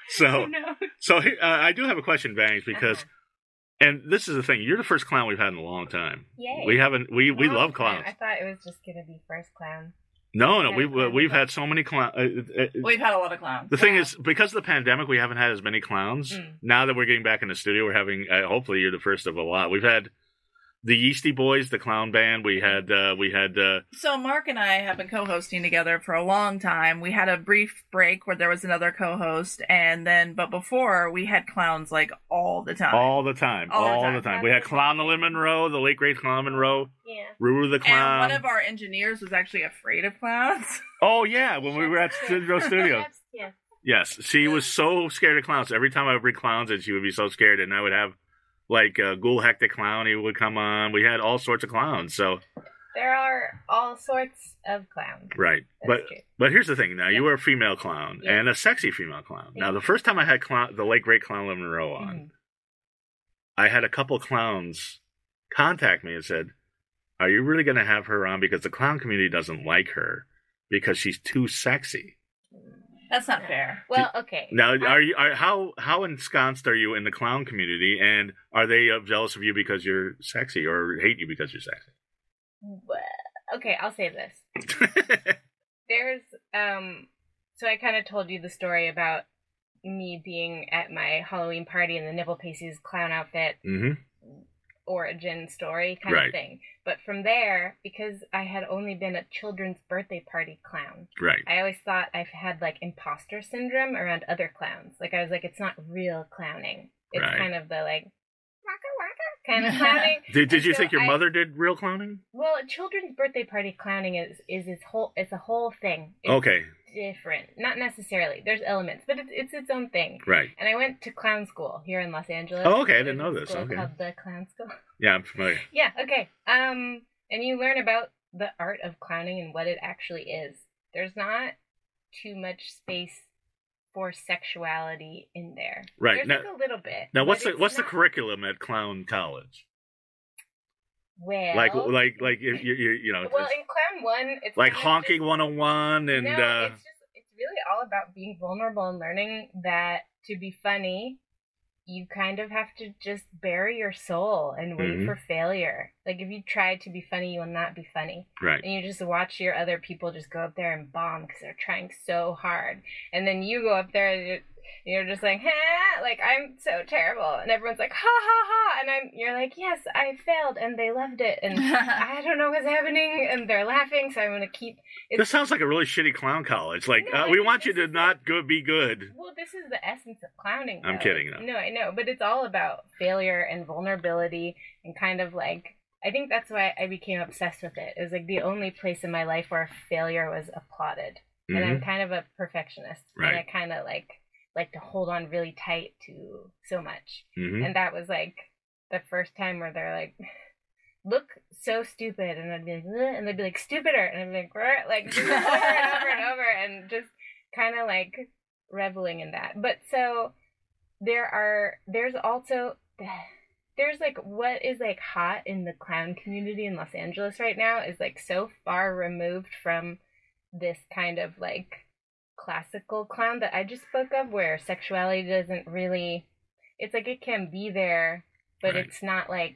So I do have a question, Bangs, because, and this is the thing, you're the first clown we've had in a long time. Yay. We love clowns. I thought it was just gonna be first clown. No, we've had so many clowns. We've had a lot of clowns. The thing is, because of the pandemic, we haven't had as many clowns. Now that we're getting back in the studio, we're having, hopefully you're the first of a lot. We've had the Yeasty Boys, the clown band. We had. So Mark and I have been co-hosting together for a long time. We had a brief break where there was another co-host, but before we had clowns all the time. All the time. We had Clown Monroe, the late great Clown Monroe. Yeah. Ruru the Clown. And one of our engineers was actually afraid of clowns. Oh yeah, when we were at Studio Studio. Yeah. Yes, she was so scared of clowns. Every time I would bring clowns in, she would be so scared, and I would have. Ghoul Hector Clown, he would come on. We had all sorts of clowns, so... There are all sorts of clowns. Right. That's true. But here's the thing. Now, you were a female clown, and a sexy female clown. Yeah. Now, the first time I had the late great Clown Monroe on, I had a couple clowns contact me and said, "Are you really going to have her on? Because the clown community doesn't like her because she's too sexy." That's not fair. Well, okay. Now, how ensconced are you in the clown community, and are they jealous of you because you're sexy, or hate you because you're sexy? Okay, I'll say this. There's so I kind of told you the story about me being at my Halloween party in the Nipple Pasties clown outfit. Origin story kind of thing. But from there, because I had only been a children's birthday party clown, I always thought I've had imposter syndrome around other clowns. I was like, it's not real clowning. It's kind of the waka waka kind of clowning. Did you think your mother did real clowning? Well, children's birthday party clowning is it's a whole thing. It's okay. Different. Not necessarily. There's elements, but it's its own thing. Right. And I went to clown school here in Los Angeles. Oh, okay. I didn't know this. Okay. Called the Clown School. Yeah, I'm familiar. Yeah, okay. And you learn about the art of clowning and what it actually is. There's not too much space for sexuality in there. Right. There's now, a little bit. Now, what's the curriculum at Clown College? Well, if you know. Well, in Clown 1, it's like honking 101 and. No, it's really all about being vulnerable and learning that to be funny, you kind of have to just bury your soul and wait for failure. If you try to be funny, you will not be funny. Right. And you just watch your other people just go up there and bomb because they're trying so hard. And then you go up there and you're just like, ha, I'm so terrible. And everyone's like, ha, ha, ha. And you're like, yes, I failed. And they loved it. And I don't know what's happening. And they're laughing. So I'm going to keep... This sounds like a really shitty clown college. No, we want you to not be good. Well, this is the essence of clowning, though. I'm kidding, though. No, I know. But it's all about failure and vulnerability and kind of I think that's why I became obsessed with it. It was the only place in my life where failure was applauded. And I'm kind of a perfectionist. Right. And I kind of like to hold on really tight to so much. And that was the first time where they're like, look so stupid, and I'd be like, ugh, and they'd be like, stupider, and I'd be like, just over and over and over, and just kind of reveling in that. But so there's also what is hot in the clown community in Los Angeles right now is so far removed from this kind of classical clown that I just spoke of, where sexuality doesn't really it's like it can be there, but Right. it's not like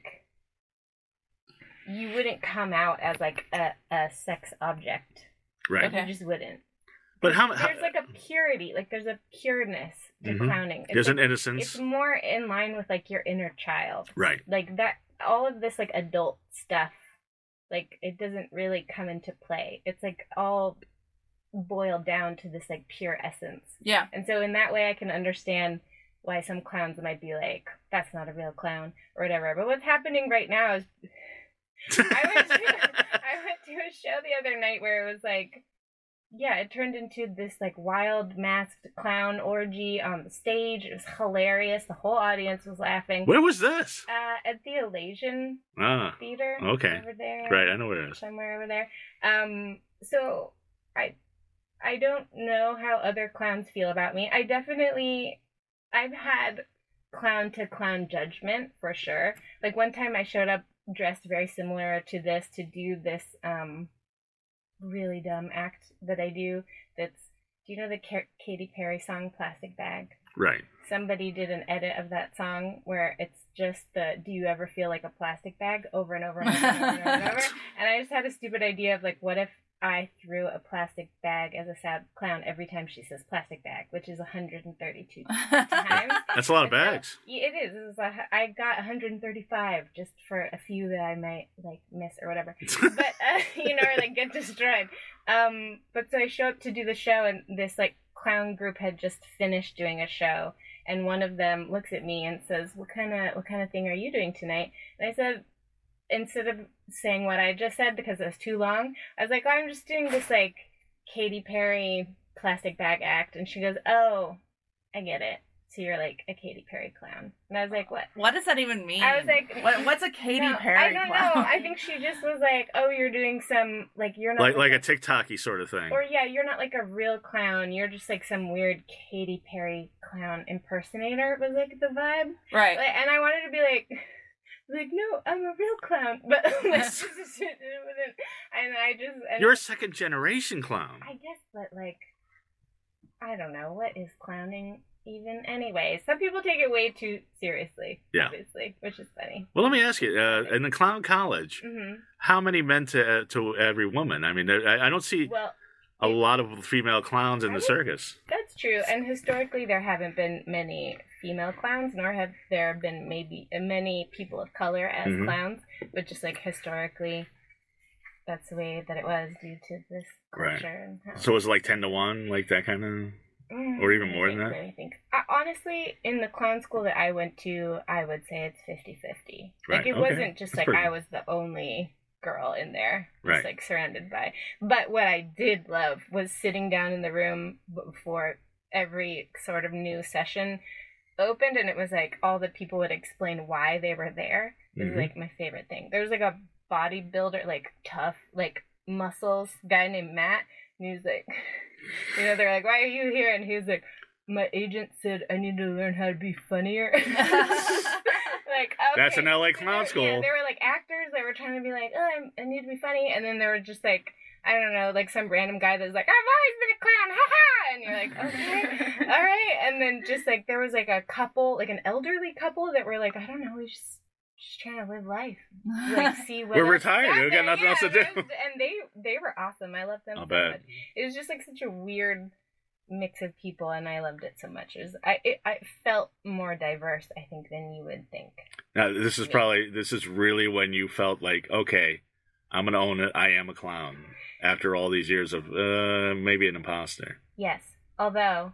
you wouldn't come out as like a sex object. Right. Okay. You just wouldn't. But how There's like a purity, like there's a pureness to Mhm. clowning. It's there's like, an innocence. it's more in line with like your inner child. Right. Like that, all of this like adult stuff, like it doesn't really come into play. It's like all boiled down to this like pure essence. Yeah. And so in that way I can understand why some clowns might be like, that's not a real clown or whatever. But what's happening right now is I went to a show the other night where it was like, yeah, it turned into this like wild masked clown orgy on the stage. It was hilarious. The whole audience was laughing. Where was this? At the Elasian Ah, Theater. okay. Over there. right. I know where it is. Somewhere over there. So I don't know how other clowns feel about me. I've had clown to clown judgment for sure. Like one time I showed up dressed very similar to this to do this really dumb act that I do. Do you know the Katy Perry song Plastic Bag? Right. Somebody did an edit of that song where it's just the "Do you ever feel like a plastic bag?" over and over and over and over and over. And I just had a stupid idea of like, what if I threw a plastic bag as a sad clown every time she says plastic bag, which is 132 times. That's a lot of And so- bags. Yeah, it is. I got 135 just for a few that I might like miss or whatever. But or like get destroyed. But so I show up to do the show, and this like clown group had just finished doing a show, and one of them looks at me and says, "What kind of thing are you doing tonight?" And I said, instead of saying what I just said because it was too long, I was like, "Oh, I'm just doing this like Katy Perry plastic bag act," and she goes, "Oh, I get it. So you're like a Katy Perry clown." And I was like, "What?" What does that even mean? I was like, what's a Katy No, Perry I don't clown? know. I think she just was like, "Oh, you're doing some like you're not Like a TikTok-y sort of thing. or yeah, you're not like a real clown. You're just like some weird Katy Perry clown impersonator." Was like the vibe, Right. like, and I wanted to be like, no, I'm a real clown, but like, it wasn't. And I just You're a second-generation clown. I guess, but like, I don't know what is clowning even. Anyway, some people take it way too seriously. Yeah. Obviously, which is funny. Well, let me ask you, in the clown college, Hmm. how many men to every woman? I mean, I don't see Well, a lot of female clowns in the circus. that's true, and historically there haven't been many female clowns, nor have there been maybe many people of color as Mhm. clowns, but just like historically, that's the way that it was due to this Right. culture. And how, So it was like 10-1, like that kind of... or even more than that? I think. Honestly, in the clown school that I went to, I would say it's 50-50. Right, Like, it okay. wasn't just That's like pretty I good. was the only girl in there, just Right. like surrounded by. But what I did love was sitting down in the room before every sort of new session opened, and it was like all the people would explain why they were there. It was Mhm. like my favorite thing. There was like a bodybuilder, like tough, like muscles guy named Matt, and he was like, they're like, "Why are you here?" And he was like, "My agent said I need to learn how to be funnier." Like, okay. That's an LA clown school. Yeah, there were like actors that were trying to be like, "Oh, I need to be funny," and then there were just like, I don't know, like some random guy that was like, "I've always been a clown, haha," and you're like, "Okay, all right." And then just like there was like a couple, like an elderly couple that were like, I don't know, we just trying to live life, like see what We're else is retired. out We got there. nothing else to do. And they were awesome. I loved them I'll so bet. much. It was just like such a weird mix of people, and I loved it so much. I felt more diverse, I think, than you would think. Now, this is really when you felt like, okay, I'm going to own it. I am a clown. After all these years of maybe an imposter. Yes, although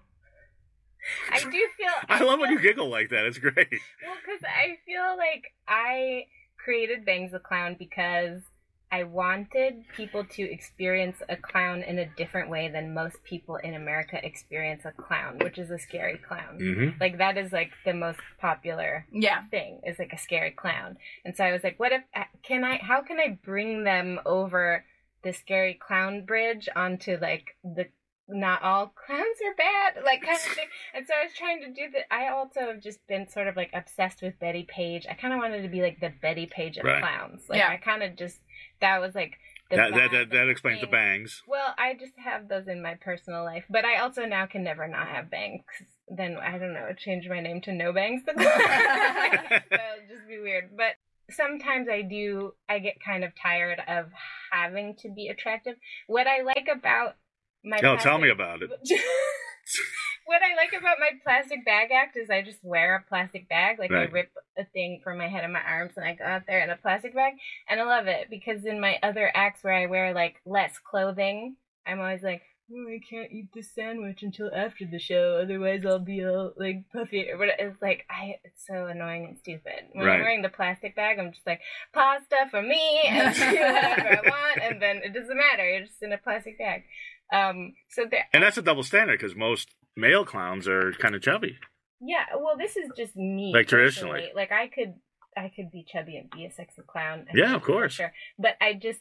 I do feel. I love when feel- you giggle like that. It's great. Well, because I feel like I created Bangs the Clown because I wanted people to experience a clown in a different way than most people in America experience a clown, which is a scary clown. Hmm. Like, that is, like, the most popular Yeah. thing, is, like, a scary clown. And so I was like, how can I bring them over the scary clown bridge onto, like, the not all clowns are bad, like, kind of thing. And so I was trying to do that. I also have just been sort of like obsessed with Betty Page. I kind of wanted to be like the Betty Page of Right. clowns. Like, Yeah. I kind of just, that was like That explains the thing. bangs. Well, I just have those in my personal life, but I also now can never not have bangs. Then I don't know, change my name to No Bangs. That'll just be weird. But sometimes I get kind of tired of having to be attractive. What I like about my Tell me about it. What I like about my plastic bag act is I just wear a plastic bag. Like, Right. I rip a thing from my head and my arms, and I go out there in a plastic bag. And I love it, because in my other acts where I wear, like, less clothing, I'm always like, oh, I can't eat this sandwich until after the show, otherwise I'll be all, like, puffy. But it's like, it's so annoying and stupid. When Right. I'm wearing the plastic bag, I'm just like, pasta for me, and do whatever I want, and then it doesn't matter. You're just in a plastic bag. So there. And that's a double standard, because most male clowns are kind of chubby. Yeah, well, this is just me. Like, personally. traditionally. Like, I could be chubby and be a sexy clown. Yeah, of course. Sure. But I just...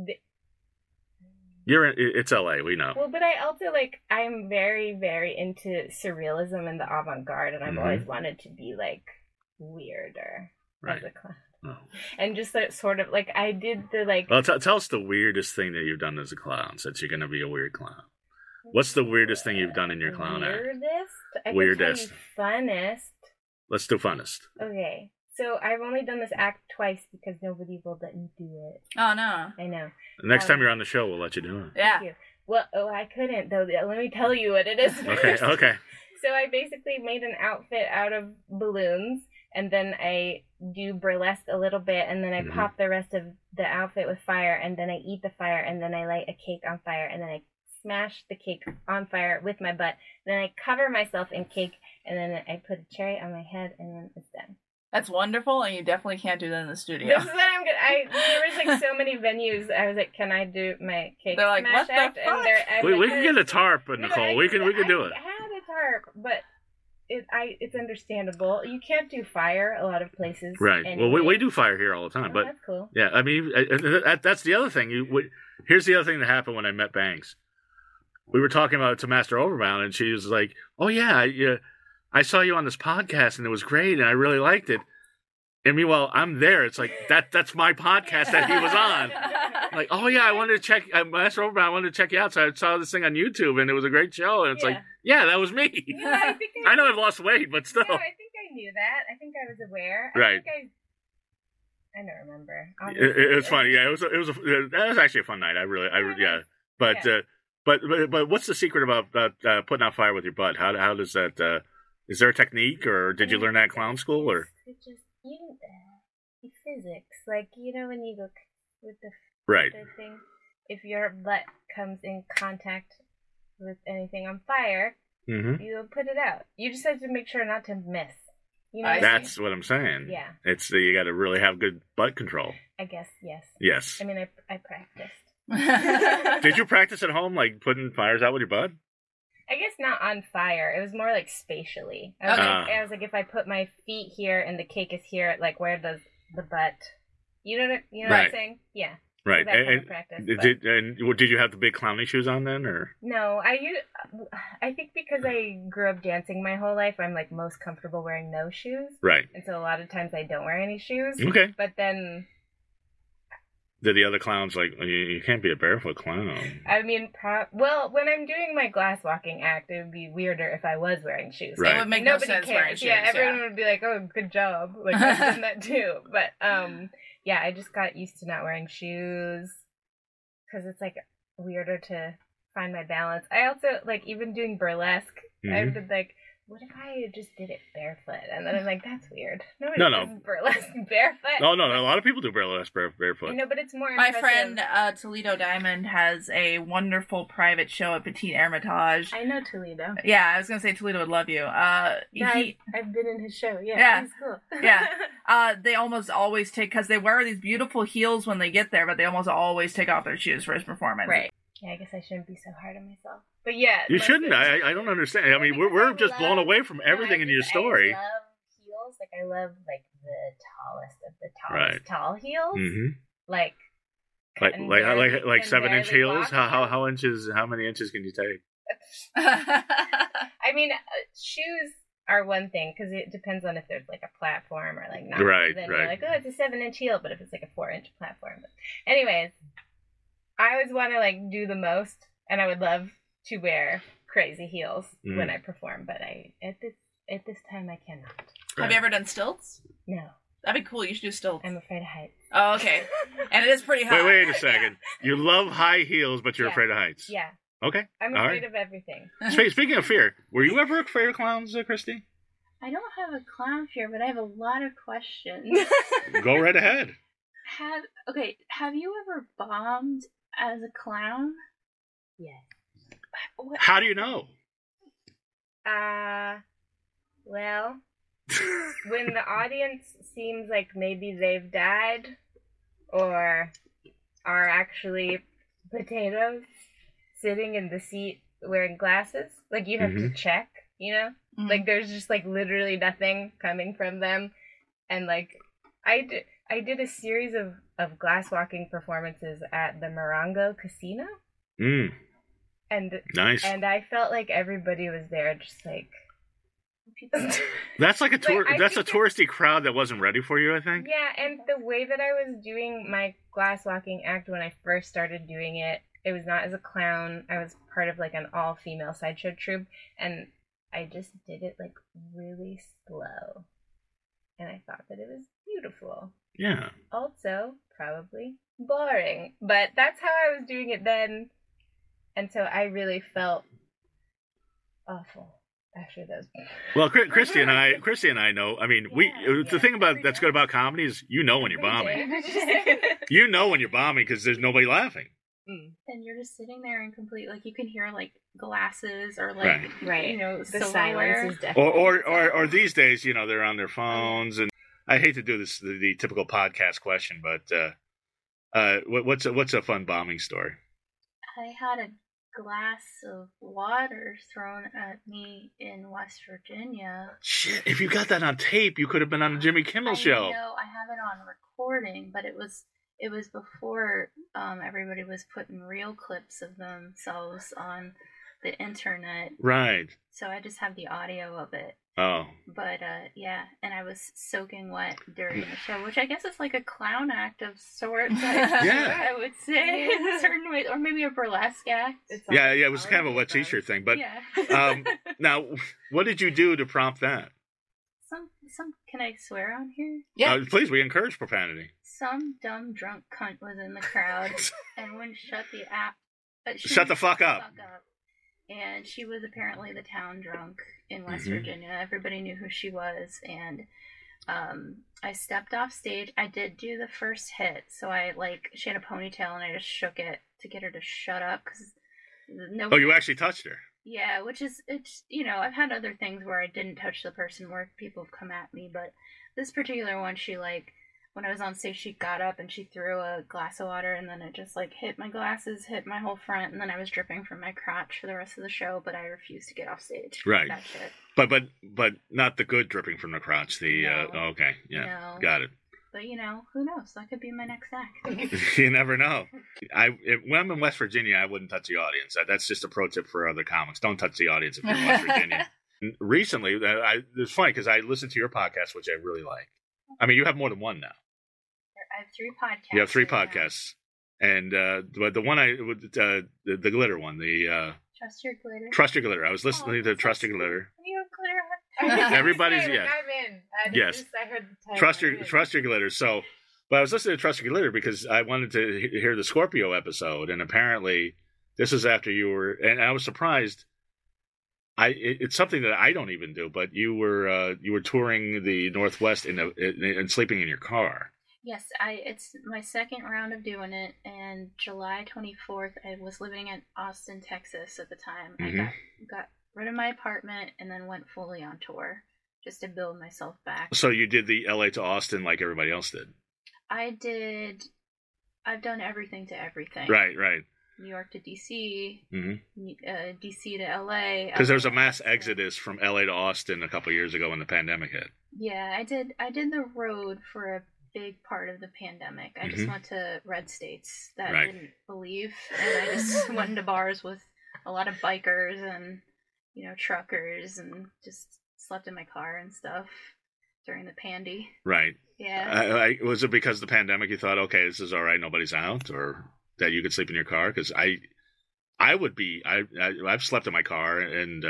It's LA, we know. Well, but I also, like, I'm very, very into surrealism and the avant-garde, and I've Mhm. always wanted to be, like, weirder Right. as a clown. Oh. And just sort of, like, I did the, like... Well, tell us the weirdest thing that you've done as a clown, since you're going to be a weird clown. What's the weirdest thing you've done in your clown act? Weirdest? I can tell you funnest. Let's do funnest. Okay. So I've only done this act twice because nobody will let me do it. Oh no. I know. Next time you're on the show, we'll let you do it. Yeah. Thank you. Well, I couldn't, though. Let me tell you what it is first. Okay. So I basically made an outfit out of balloons, and then I do burlesque a little bit, and then I Mhm. pop the rest of the outfit with fire, and then I eat the fire, and then I light a cake on fire, and then I smash the cake on fire with my butt. Then I cover myself in cake, and then I put a cherry on my head, and then it's done. That's wonderful, and you definitely can't do that in the studio. This is what I'm good. There was like so many venues. I was like, "Can I do my cake They're like, smash "What the act?" fuck? And I'm We like, can get a tarp, Nicole. We can do it. I had a tarp, but it's understandable. You can't do fire a lot of places. Right. Anyway. Well, we do fire here all the time, Oh, but that's cool. yeah, I mean, that's the other thing. Here's the other thing that happened when I met Banks. We were talking about it to Master Overbound, and she was like, "Oh yeah, I saw you on this podcast, and it was great, and I really liked it." And meanwhile, I'm there. It's like that's my podcast that he was on. Like, oh yeah, I wanted to check Master Overbound. I wanted to check you out, so I saw this thing on YouTube, and it was a great show. And it's like, yeah, that was me. Yeah, I think I know I've lost weight, but still. No, I think I knew that. I think I was aware. Right. I don't remember. It was funny. Yeah, that was actually a fun night. Yeah. But what's the secret about putting out fire with your butt? How does that? Is there a technique, or did you learn that at clown school, or? It's just physics, like when you go with the Right. thing, if your butt comes in contact with anything on fire, Mm-hmm. you put it out. You just have to make sure not to miss. You know. That's what I'm saying. Yeah. It's you got to really have good butt control. I guess yes. Yes. I mean, I practiced. Did you practice at home, like putting fires out with your butt? I guess not on fire. It was more like spatially. Okay. I was like, if I put my feet here and the cake is here, like where does the butt? You know what Right. I'm saying? Yeah. Right. That kind of practice. but- Did you have the big clowny shoes on then, or? No, I think because I grew up dancing my whole life, I'm like most comfortable wearing no shoes, Right. and so a lot of times I don't wear any shoes. Okay. But then, Did the other clowns like you can't be a barefoot clown? I mean, well, when I'm doing my glass walking act, it would be weirder if I was wearing shoes. Right. It would make no Nobody sense cares. wearing shoes. Yeah, everyone would be like, "Oh, good job!" Like I've done that too. But yeah, I just got used to not wearing shoes because it's like weirder to find my balance. I also like even doing burlesque. I've been like, what if I just did it barefoot? And then I'm like, that's weird. Nobody No. does burlesque barefoot. No. A lot of people do burlesque barefoot. No, but it's more My impressive. friend Toledo Diamond has a wonderful private show at Petite Hermitage. I know Toledo. Yeah, I was gonna say Toledo would love you. Yeah, I've been in his show. Yeah, Yeah. he's cool. Yeah. They almost always take, because they wear these beautiful heels when they get there, but they almost always take off their shoes for his performance. Right. Yeah, I guess I shouldn't be so hard on myself. But yeah, You my shouldn't. favorite- I don't understand. I mean, Because we're I just blown love- away from everything in your story. I love heels. Like I love like the tallest of the Right. tallest tall heels. Mm-hmm. Like Like can like barely- like can 7-inch barely heels. walk. How inches? How many inches can you take? I mean, shoes are one thing because it depends on if there's like a platform or like not. Right, Then right. you're like, oh, it's a 7-inch heel, but if it's like a 4-inch platform. But anyways, I always want to like do the most, and I would love to wear crazy heels when I perform, but at this time I cannot. Have you ever done stilts? No. That'd be cool. You should do stilts. I'm afraid of heights. Oh, okay. And it is pretty high. Wait a second. You love high heels, but you're afraid of heights. Yeah. Okay. I'm All afraid right. of everything. Speaking of fear, were you ever afraid of clowns, Christy? I don't have a clown fear, but I have a lot of questions. Go right ahead. Have you ever bombed as a clown? Yes. How do you know? Well, when the audience seems like maybe they've died or are actually potatoes sitting in the seat wearing glasses, like you have to check, you know? Mm-hmm. Like there's just like literally nothing coming from them. And like I did a series of glass walking performances at the Morongo Casino. And Nice. And I felt like everybody was there just like That's like a tour. Like, that's a touristy crowd that wasn't ready for you, I think. Yeah, and the way that I was doing my glass walking act when I first started doing it, it was not as a clown. I was part of like an all-female sideshow troupe, and I just did it like really slow. And I thought that it was beautiful. Yeah. Also, probably boring. But that's how I was doing it then. And so I really felt awful after those. Well, Christy and I know. I mean, the thing about that's good about comedy is you know when you're bombing. You know when you're bombing because there's nobody laughing. And you're just sitting there in complete, like, you can hear like glasses or like right. you know, The silverware. silence is definitely Or these days, you know, they're on their phones. And I hate to do this the typical podcast question, but what's a fun bombing story? I had a glass of water thrown at me in West Virginia. Shit, if you got that on tape, you could have been on the Jimmy Kimmel show. I know, I have it on recording, but it was before everybody was putting real clips of themselves on the internet. Right. So I just have the audio of it. Oh. But yeah, and I was soaking wet during the show, which I guess is like a clown act of sorts. I would say in certain ways, or maybe a burlesque act. Yeah, it was kind of a wet t-shirt thing. But yeah. now, what did you do to prompt that? Some can I swear on here? Yeah. Please, we encourage profanity. Some dumb drunk cunt was in the crowd and wouldn't shut the fuck up. And she was apparently the town drunk in West Virginia. Everybody knew who she was, and I stepped off stage. I did do the first hit, so she had a ponytail, and I just shook it to get her to shut up because nobody. Oh, you actually touched her. Yeah, it's you know, I've had other things where I didn't touch the person where people have come at me, but this particular one, she when I was on stage, she got up and she threw a glass of water, and then it just hit my glasses, hit my whole front, and then I was dripping from my crotch for the rest of the show. But I refused to get off stage. Right. That shit. But not the good dripping from the crotch. No. Okay, yeah, No. got it. But who knows? That could be my next act. You never know. When I'm in West Virginia, I wouldn't touch the audience. That's just a pro tip for other comics. Don't touch the audience if you're in West Virginia. Recently, it's funny because I listened to your podcast, which I really like. I mean, you have more than one now. I have 3 podcasts. You have 3 right podcasts, and the one the glitter one, the Trust Your Glitter. Trust Your Glitter. I was listening to Trust Your Glitter. You have glitter. Everybody's I'm in. Yes. I heard the title. Trust Your Glitter. So, but I was listening to Trust Your Glitter because I wanted to hear the Scorpio episode, and apparently this is after you were, and I was surprised. It's something that I don't even do, but you were touring the Northwest and sleeping in your car. Yes, it's my second round of doing it, and July 24th, I was living in Austin, Texas at the time. I got rid of my apartment and then went fully on tour just to build myself back. So you did the LA to Austin like everybody else did? I've done everything to everything. Right. New York to DC, DC to LA. Because there was a mass exodus from LA to Austin a couple years ago when the pandemic hit. Yeah, I did the road for a big part of the pandemic. I just went to red states that didn't believe, and I just went into bars with a lot of bikers and truckers, and just slept in my car and stuff during the pandy. Right. Yeah. Was it because of the pandemic you thought, okay, this is all right, nobody's out, or? that you could sleep in your car? Because I would be. I've slept in my car, and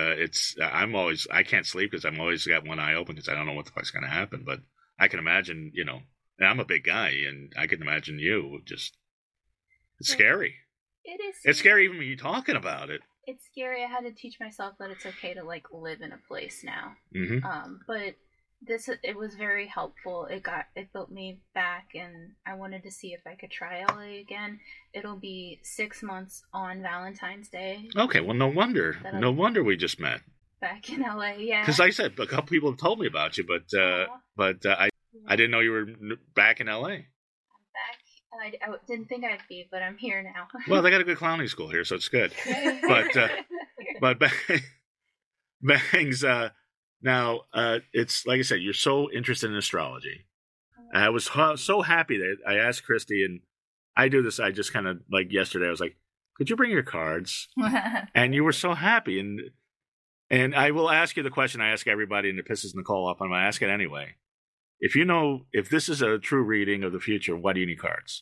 I can't sleep because I'm always got one eye open because I don't know what the fuck's going to happen. But I can imagine, and I'm a big guy, and I can imagine you just. It's scary. It is. It's scary even when you're talking about it. It's scary. I had to teach myself that it's okay to like live in a place now. Mm-hmm. But it was very helpful. It built me back, and I wanted to see if I could try LA again. It'll be 6 months on Valentine's Day. Okay, well, no wonder we just met. Back in LA, yeah. Because like I said, a couple people have told me about you, but I didn't know you were back in LA. I'm back. I didn't think I'd be, but I'm here now. Well, they got a good clowning school here, so it's good. But Bangs, now it's like I said, you're so interested in astrology. I was so happy that I asked Christy, and I do this. I just kind of like yesterday. I was like, "Could you bring your cards?" And you were so happy, and I will ask you the question I ask everybody, and it pisses Nicole off. I'm going to ask it anyway. If this is a true reading of the future, why do you need cards?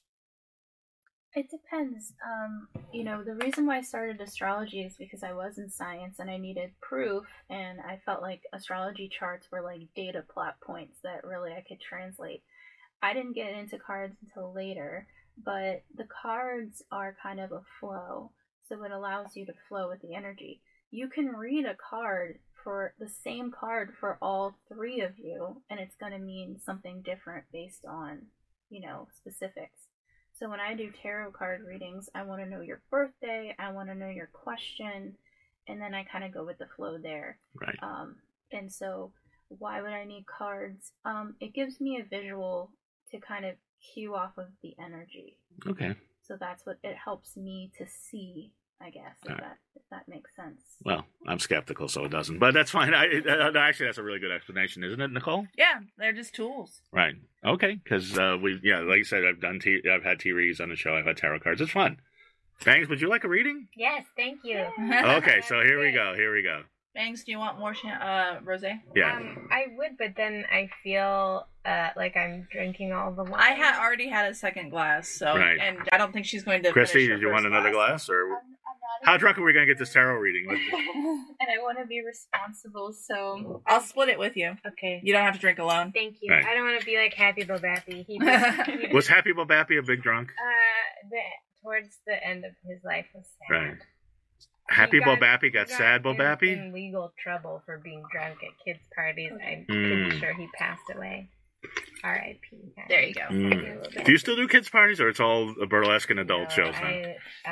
It depends. The reason why I started astrology is because I was in science and I needed proof, and I felt like astrology charts were like data plot points that really I could translate. I didn't get into cards until later, but the cards are kind of a flow, so it allows you to flow with the energy. You can read a card for the same card for all three of you, and it's going to mean something different based on, specifics. So when I do tarot card readings, I want to know your birthday, I want to know your question, and then I kind of go with the flow there. Right. And so why would I need cards? It gives me a visual to kind of cue off of the energy. Okay. So that's what it helps me to see, I guess, if that makes sense. Well, I'm skeptical, so it doesn't. But that's fine. Actually, that's a really good explanation, isn't it, Nicole? Yeah, they're just tools. Right. Okay. Because like I said, I've had tea reads on the show. I've had tarot cards. It's fun. Bangs, would you like a reading? Yes, thank you. Okay, so here we go. Bangs, do you want more rosé? Yeah. I would, but then I feel like I'm drinking all the wine. I had already had a second glass, so Right. And I don't think she's going to. Christy, finish her did you want first another glass? Or I'm not how drunk are we going to get this tarot reading? and I want to be responsible, so I'll split it with you. Okay. You don't have to drink alone. Thank you. Right. I don't want to be like Happy Bobappy. Was Happy Bobappy a big drunk? Towards the end of his life was sad. Right. Happy Bobappy got sad Bobappy? In legal trouble for being drunk at kids' parties. I'm pretty sure he passed away. R.I.P. There you go. Do you still do kids' parties, or it's all burlesque and adult shows now?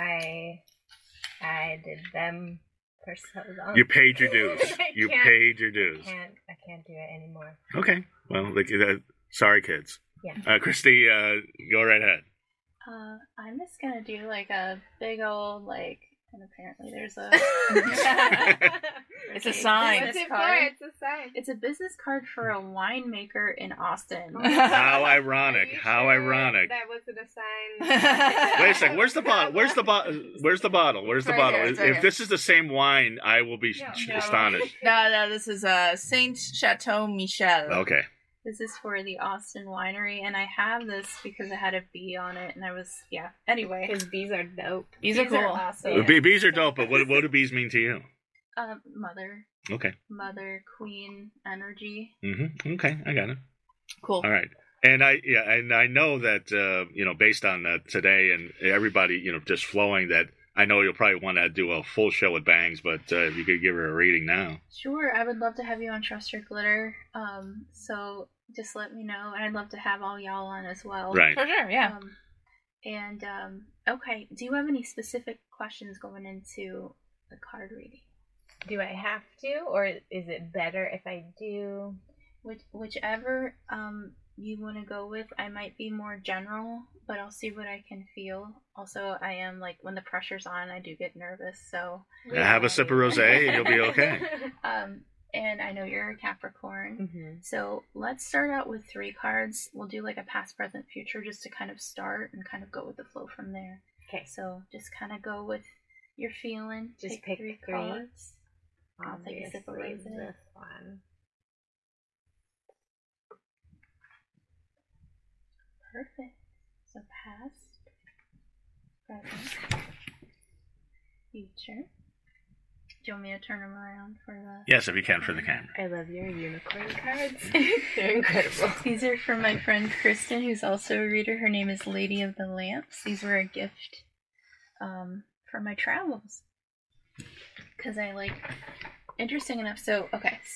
I did them for so long. You paid your dues. Paid your dues. I can't do it anymore. Okay. Well, sorry, kids. Yeah. Christy, go right ahead. I'm just gonna do like a big old and apparently there's a it's a sign. What's it for? It's a sign. It's a business card for a winemaker in Austin. How ironic! How ironic! That wasn't a sign. Wait a second. Where's the bottle? Where's the bottle? Right here, it's right if here. this is the same wine, I will be astonished. No, this is Saint Chateau Michel. Okay. This is for the Austin Winery, and I have this because it had a bee on it, and I was, anyway. Because bees are dope. Bees are cool. awesome. Bees are dope, but what do bees mean to you? Mother. Okay. Mother, queen, energy. Mm-hmm. Okay, I got it. Cool. All right. And I know that, based on today and everybody, just flowing, that I know you'll probably want to do a full show with Bangs, but if you could give her a reading now. Sure, I would love to have you on Trust Your Glitter. So just let me know, and I'd love to have all y'all on as well. Right. For sure, yeah. Okay, do you have any specific questions going into the card reading? Do I have to, or is it better if I do? Whichever you want to go with. I might be more general, but I'll see what I can feel. Also, I am when the pressure's on, I do get nervous, so have a sip of rosé and you'll be okay. And I know you're a Capricorn, Mm-hmm. so let's start out with 3 cards. We'll do a past, present, future, just to kind of start and kind of go with the flow from there. Okay. So just kind of go with your feeling. Just pick pick 3 3. cards. I'll take a sip of Obviously rosé. this one. Perfect. So past, present, future. Do you want me to turn them around for the... Yes, if you can for the camera. I love your unicorn cards. They're incredible. These are from my friend Kristen, who's also a reader. Her name is Lady of the Lamps. These were a gift for my travels. Because I like... Interesting enough, so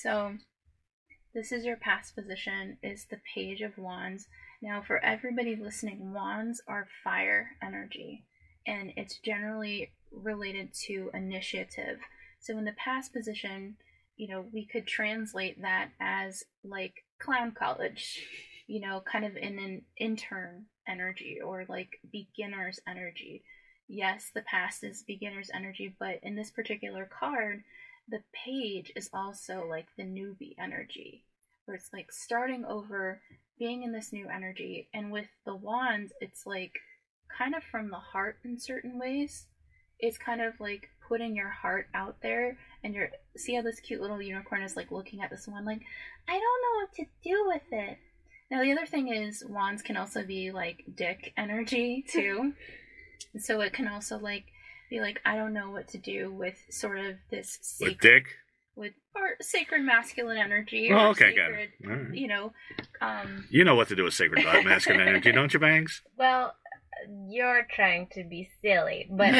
this is your past position, is the Page of Wands. Now, for everybody listening, wands are fire energy, and it's generally related to initiative. So in the past position, we could translate that as like clown college, kind of in an intern energy or like beginner's energy. Yes, the past is beginner's energy, but in this particular card, the page is also like the newbie energy, where it's like starting over, being in this new energy. And with the wands, it's like kind of from the heart in certain ways. It's kind of like putting your heart out there, and see how this cute little unicorn is like looking at this one like, I don't know what to do with it. Now the other thing is, wands can also be like dick energy too. So it can also like be like, I don't know what to do with sort of this sacred, With dick? or sacred masculine energy. Oh, or okay, sacred, got it. All right. You know what to do with sacred masculine energy, don't you, Bangs? Well, you're trying to be silly, but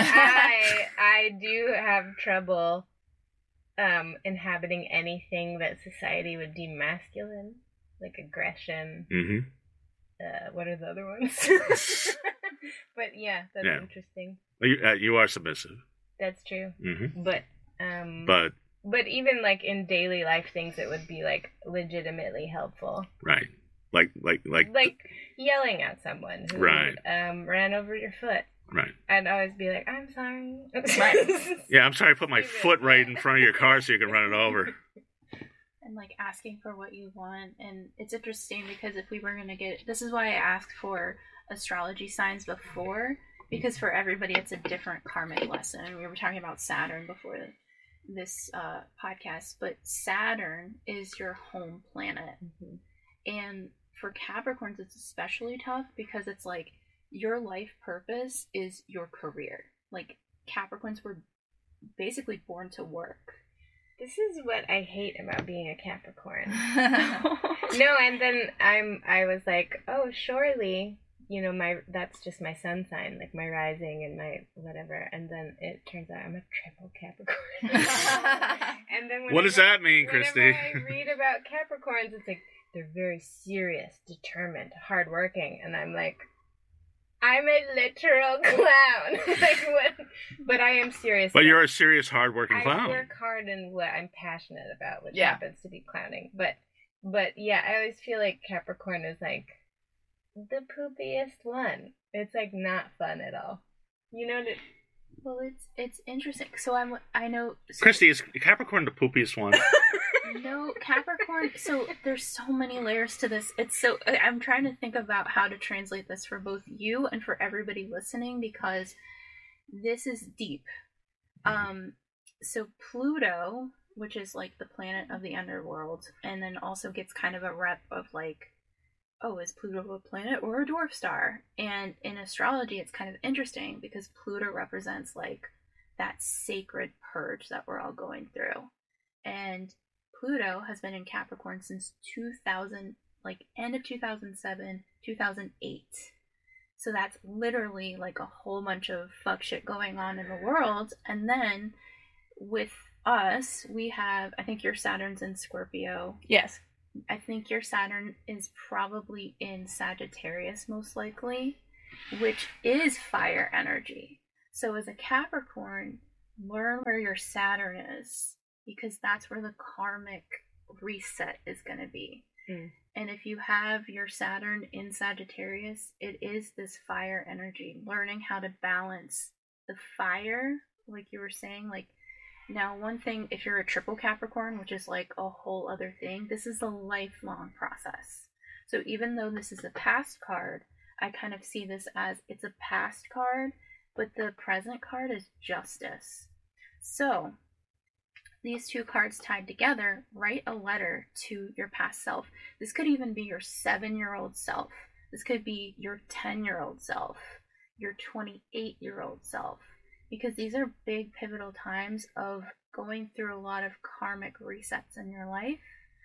I do have trouble inhabiting anything that society would deem masculine, like aggression. Mm-hmm. What are the other ones? But yeah, that's interesting. You are submissive. That's true. Mm-hmm. But even like in daily life things, it would be like legitimately helpful. Right. Like yelling at someone who ran over your foot. Right. I'd always be like, I'm sorry. Yeah, I'm sorry I put my foot right in front of your car so you can run it over. And like asking for what you want. And it's interesting because if we were going to get, this is why I asked for astrology signs before, because for everybody it's a different karmic lesson. We were talking about Saturn before this podcast, but Saturn is your home planet. Mm-hmm. And for Capricorns, it's especially tough because it's like your life purpose is your career. Like Capricorns were basically born to work. This is what I hate about being a Capricorn. No, and then I was like, oh, surely, that's just my sun sign, like my rising and my whatever. And then it turns out I'm a triple Capricorn. And then what does that mean, Christy? Whenever I read about Capricorns, it's like they're very serious, determined, hardworking, and I'm like, I'm a literal clown. Like what? But I am serious. But you're a serious, hardworking clown. I work hard in what I'm passionate about, which happens to be clowning. But yeah, I always feel like Capricorn is like the poopiest one. It's like not fun at all. Well, it's interesting. So I know. Christy, is Capricorn the poopiest one? No, Capricorn. So there's so many layers to this. I'm trying to think about how to translate this for both you and for everybody listening, because this is deep. So Pluto, which is like the planet of the underworld, and then also gets kind of a rep of like, oh, is Pluto a planet or a dwarf star? And in astrology, it's kind of interesting because Pluto represents like that sacred purge that we're all going through. And Pluto has been in Capricorn since 2000, like end of 2007, 2008. So that's literally like a whole bunch of fuck shit going on in the world. And then with us, we have, I think your Saturn's in Scorpio. Yes. I think your Saturn is probably in Sagittarius, most likely, which is fire energy. So as a Capricorn, learn where your Saturn is, because that's where the karmic reset is going to be. Mm. And if you have your Saturn in Sagittarius, it is this fire energy, learning how to balance the fire, like you were saying. Like, now, one thing, if you're a triple Capricorn, which is like a whole other thing, this is a lifelong process. So even though this is a past card, I kind of see this as it's a past card, but the present card is justice. So these two cards tied together, write a letter to your past self. This could even be your 7-year-old self. This could be your 10-year-old self. your 28-year-old self, because these are big pivotal times of going through a lot of karmic resets in your life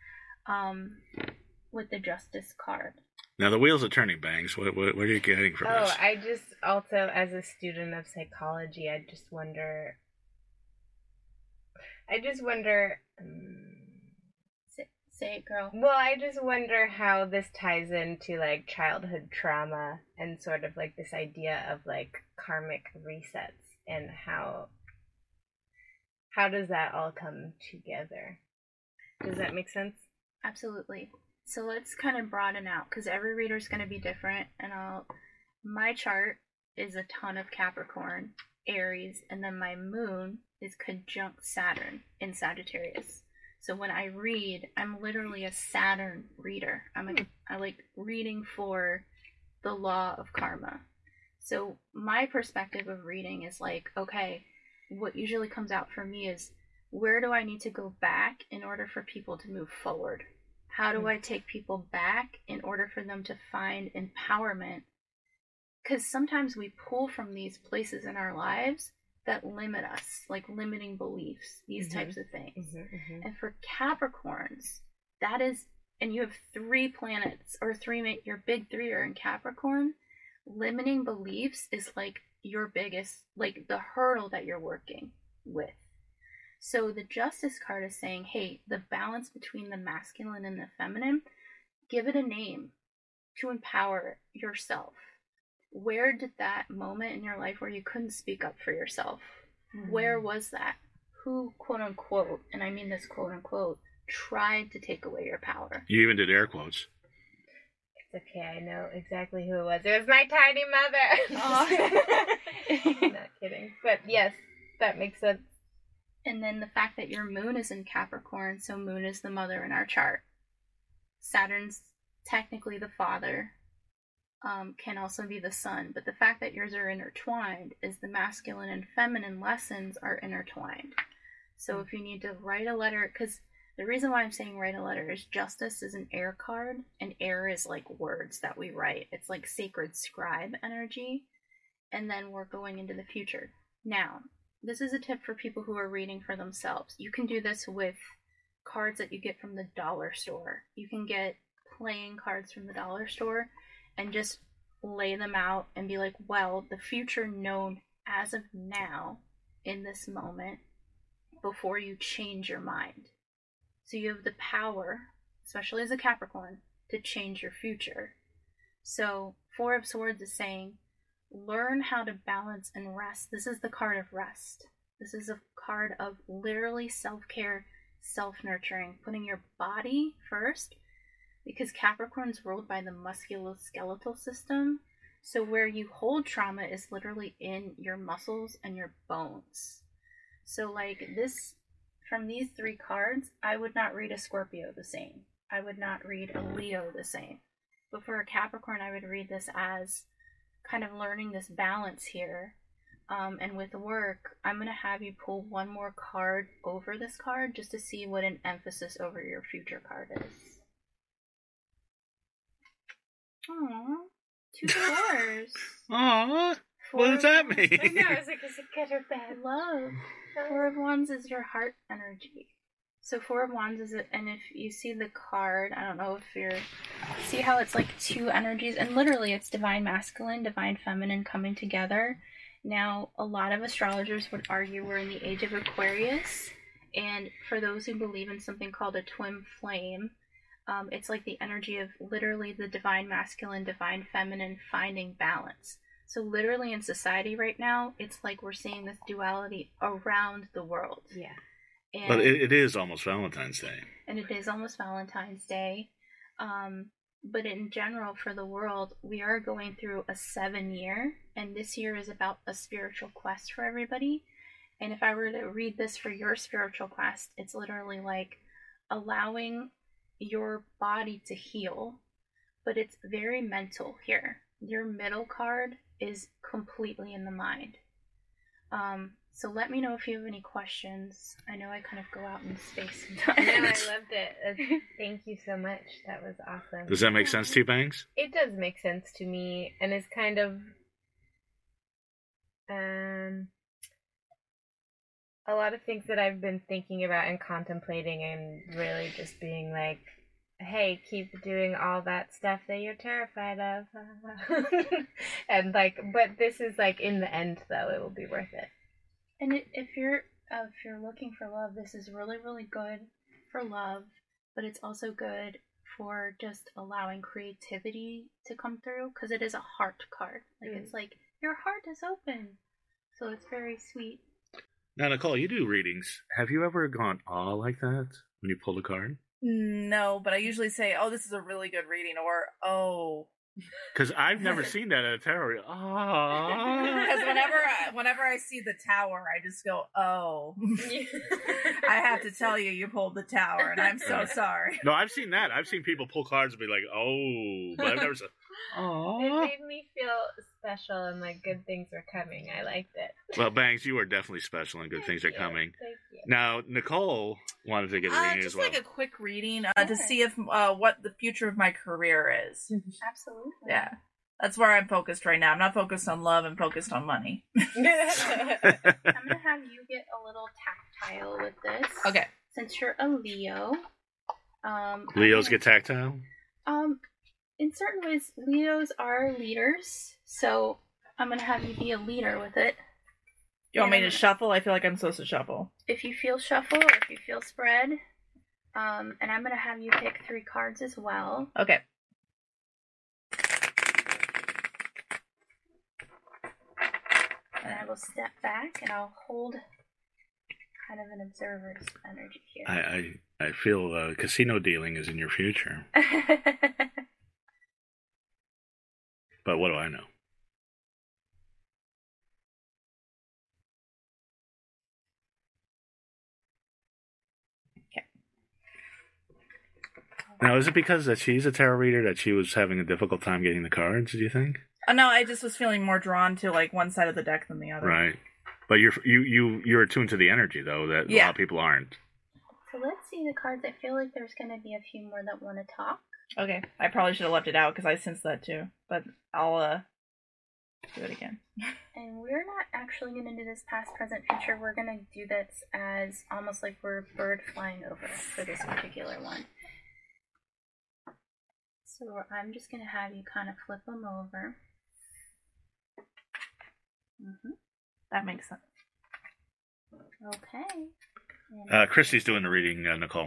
with the Justice card. Now the wheels are turning, Bangs. What are you getting from this? I just also, as a student of psychology, I just wonder. Say it, girl. Well, I just wonder how this ties into like childhood trauma and sort of like this idea of like karmic resets, and how does that all come together? Does that make sense? Absolutely. So let's kind of broaden out, because every reader is going to be different, and my chart is a ton of Capricorn, Aries, and then my moon is conjunct Saturn in Sagittarius. So when I read, I'm literally a Saturn reader. I like reading for the law of karma. So my perspective of reading is like, okay, what usually comes out for me is, where do I need to go back in order for people to move forward? How do I take people back in order for them to find empowerment? Because sometimes we pull from these places in our lives that limit us, like limiting beliefs, these types of things. And for Capricorns, that is, and you have 3 planets, or your big 3 are in Capricorn, limiting beliefs is like your biggest, like the hurdle that you're working with. So the Justice card is saying, hey, the balance between the masculine and the feminine, give it a name to empower yourself. Where did that moment in your life where you couldn't speak up for yourself, where was that? Who, quote unquote, and I mean this quote unquote, tried to take away your power? You even did air quotes. It's okay, I know exactly who it was. It was my tiny mother. Oh. Not kidding. But yes, that makes sense. And then the fact that your moon is in Capricorn, so moon is the mother in our chart. Saturn's technically the father, can also be the sun, but the fact that yours are intertwined is the masculine and feminine lessons are intertwined. So if you need to write a letter, because the reason why I'm saying write a letter is Justice is an air card, and air is like words that we write. It's like sacred scribe energy, and then we're going into the future. Now, this is a tip for people who are reading for themselves. You can do this with cards that you get from the dollar store. You can get playing cards from the dollar store and just lay them out and be like, well, the future known as of now, in this moment, before you change your mind. So you have the power, especially as a Capricorn, to change your future. So 4 of Swords is saying, learn how to balance and rest. This is the card of rest. This is a card of literally self-care, self-nurturing, putting your body first, because Capricorn's ruled by the musculoskeletal system. So where you hold trauma is literally in your muscles and your bones. So like this, from these 3 cards, I would not read a Scorpio the same. I would not read a Leo the same. But for a Capricorn, I would read this as kind of learning this balance here. And with work, I'm going to have you pull one more card over this card just to see what an emphasis over your future card is. Aww, 2 4s. Aww, what does that mean? I know, I was like, is it good or bad? Love. 4 of Wands is your heart energy. So 4 of Wands is it, and if you see the card, I don't know if you're, see how it's like 2 energies, and literally it's divine masculine, divine feminine coming together. Now, a lot of astrologers would argue we're in the age of Aquarius, and for those who believe in something called a twin flame, it's like the energy of literally the divine masculine, divine feminine finding balance. So literally in society right now, it's like we're seeing this duality around the world. Yeah. And, but it is almost Valentine's Day. And it is almost Valentine's Day. But in general, for the world, we are going through a 7-year, and this year is about a spiritual quest for everybody. And if I were to read this for your spiritual quest, it's literally like allowing your body to heal, but it's very mental here. Your middle card is completely in the mind. So let me know if you have any questions. I know I kind of go out in space sometimes. No, I loved it. Thank you so much. That was awesome. Does that make sense to you, Banks? It does make sense to me, and it's kind of, A lot of things that I've been thinking about and contemplating, and really just being like, hey, keep doing all that stuff that you're terrified of. And like, but this is like, in the end though, it will be worth it. And if you're looking for love, this is really, really good for love, but it's also good for just allowing creativity to come through, because it is a heart card. Like, it's like your heart is open, so it's very sweet. Now, Nicole, you do readings. Have you ever gone like that when you pulled a card? No, but I usually say, "Oh, this is a really good reading," or "Oh." Because I've never seen that at a tarot. Because whenever I see the tower, I just go, "Oh." I have to tell you, you pulled the tower, and I'm so sorry. No, I've seen that. I've seen people pull cards and be like, "Oh," but I've never said, "Oh." It made me feel special and like good things were coming. I liked it. Well, Banks, you are definitely special and good things are coming. Thank you. Now, Nicole wanted to get a reading as well. Just like a quick reading to see if what the future of my career is. Absolutely. Yeah. That's where I'm focused right now. I'm not focused on love. I'm focused on money. I'm going to have you get a little tactile with this. Okay. Since you're a Leo. Leos get tactile? In certain ways, Leos are leaders. So I'm going to have you be a leader with it. You want me to shuffle? I feel like I'm supposed to shuffle. If you feel shuffle or if you feel spread. And I'm going to have you pick 3 cards as well. Okay. And I will step back and I'll hold kind of an observer's energy here. I feel casino dealing is in your future. But what do I know? Okay. Now, is it because that she's a tarot reader that she was having a difficult time getting the cards, do you think? No, I just was feeling more drawn to like one side of the deck than the other. Right. But you're attuned to the energy, though, that a lot of people aren't. So let's see the cards. I feel like there's going to be a few more that want to talk. Okay. I probably should have left it out because I sensed that too. But I'll do it again. And we're not actually going to do this past, present, future. We're going to do this as almost like we're a bird flying over for this particular one. So I'm just going to have you kind of flip them over. That makes sense. Okay. Christy's doing the reading, Nicole.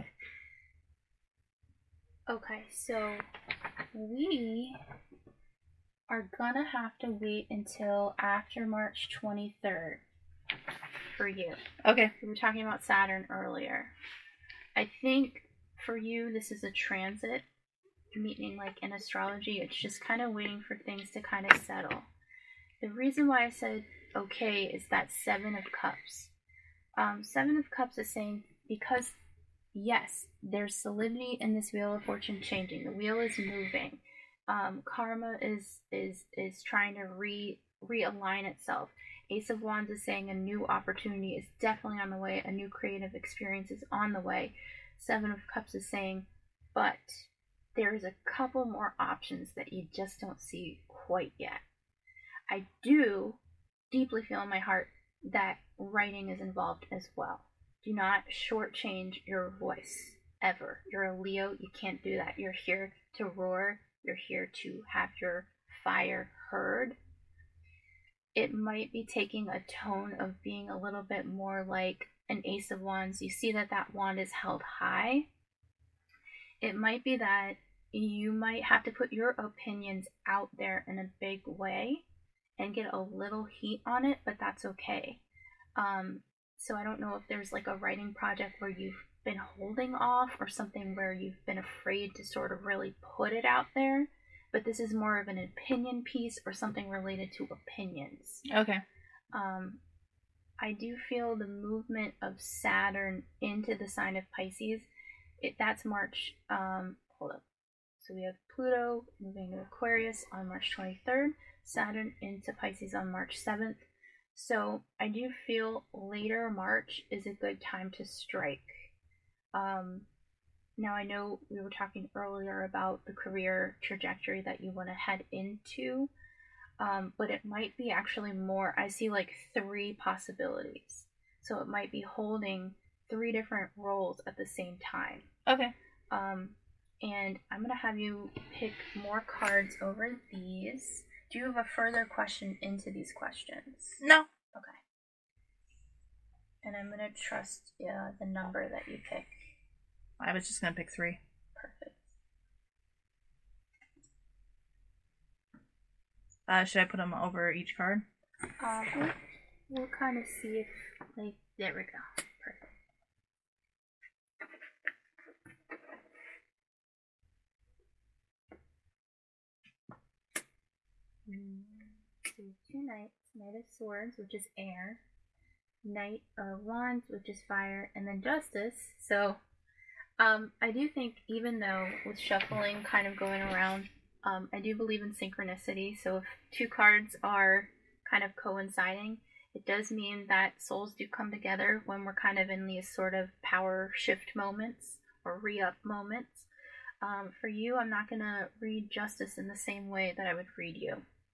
Okay, so we are gonna have to wait until after March 23rd for you. Okay. We were talking about Saturn earlier. I think for you, this is a transit, meaning like in astrology, it's just kind of waiting for things to kind of settle. The reason why I said okay is that 7 of Cups. 7 of Cups is saying, because yes, there's solidity in this Wheel of Fortune changing. The wheel is moving. Karma is trying to realign itself. Ace of Wands is saying a new opportunity is definitely on the way. A new creative experience is on the way. 7 of Cups is saying, but there's a couple more options that you just don't see quite yet. I do deeply feel in my heart that writing is involved as well. Do not shortchange your voice, ever. You're a Leo, you can't do that. You're here to roar. You're here to have your fire heard. It might be taking a tone of being a little bit more like an Ace of Wands. You see that wand is held high. It might be that you might have to put your opinions out there in a big way and get a little heat on it, but that's okay. So I don't know if there's like a writing project where you've been holding off or something where you've been afraid to sort of really put it out there, but this is more of an opinion piece or something related to opinions. Okay. I do feel the movement of Saturn into the sign of Pisces. That's March. Hold up. So we have Pluto moving to Aquarius on March 23rd, Saturn into Pisces on March 7th. So I do feel later March is a good time to strike. Now I know we were talking earlier about the career trajectory that you want to head into. but it might be actually more. I see like 3 possibilities. So it might be holding 3 different roles at the same time. Okay. And I'm going to have you pick more cards over these. Do you have a further question into these questions? No. Okay. And I'm going to trust the number that you pick. I was just going to pick 3. Perfect. Should I put them over each card? We'll kind of see if, like, there we go. Perfect. So 2 knights, Knight of Swords, which is air, Knight of Wands, which is fire, and then Justice. So, I do think, even though with shuffling kind of going around, I do believe in synchronicity. So if 2 cards are kind of coinciding, it does mean that souls do come together when we're kind of in these sort of power shift moments or re-up moments. For you, I'm not going to read Justice in the same way that I would read you.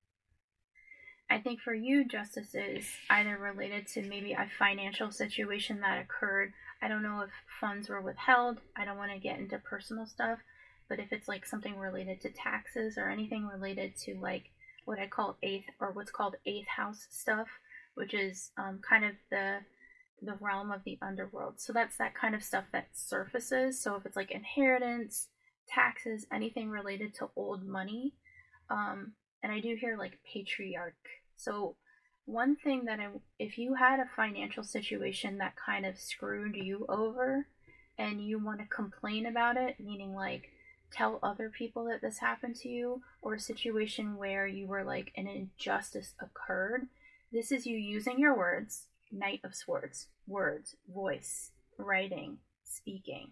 I think for you, Justice is either related to maybe a financial situation that occurred. I don't know if funds were withheld. I don't want to get into personal stuff. But if it's like something related to taxes or anything related to like what I call what's called 8th house stuff, which is kind of the realm of the underworld. So that's that kind of stuff that surfaces. So if it's like inheritance, taxes, anything related to old money, and I do hear like patriarch. So one thing that if you had a financial situation that kind of screwed you over and you want to complain about it, meaning like tell other people that this happened to you, or a situation where you were like an injustice occurred, this is you using your words, Knight of Swords, words, voice, writing, speaking.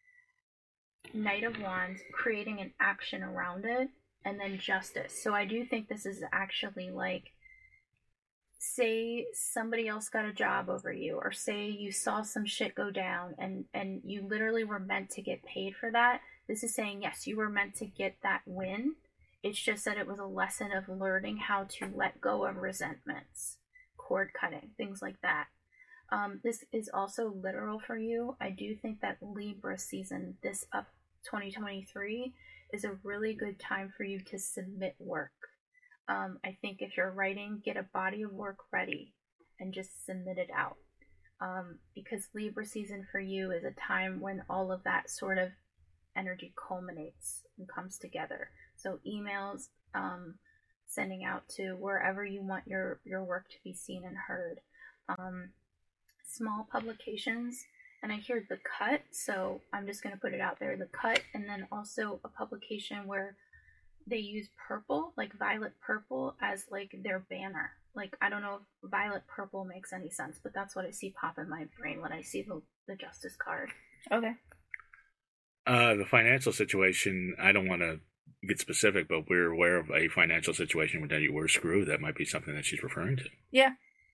Knight of Wands, creating an action around it, and then Justice. So I do think this is actually like, say somebody else got a job over you, or say you saw some shit go down and you literally were meant to get paid for that. This is saying, yes, you were meant to get that win. It's just that it was a lesson of learning how to let go of resentments, cord cutting, things like that. This is also literal for you. I do think that Libra season, this up 2023, is a really good time for you to submit work. I think if you're writing, get a body of work ready and just submit it out. Because Libra season for you is a time when all of that sort of energy culminates and comes together. So emails, sending out to wherever you want your work to be seen and heard. Small publications, and I hear The Cut, so I'm just going to put it out there, The Cut, and then also a publication where they use purple, like violet purple, as like their banner. Like, I don't know if violet purple makes any sense, but that's what I see pop in my brain when I see the Justice card. Okay. The financial situation, I don't want to get specific, but we're aware of a financial situation where you were screwed. That might be something that she's referring to. Yeah.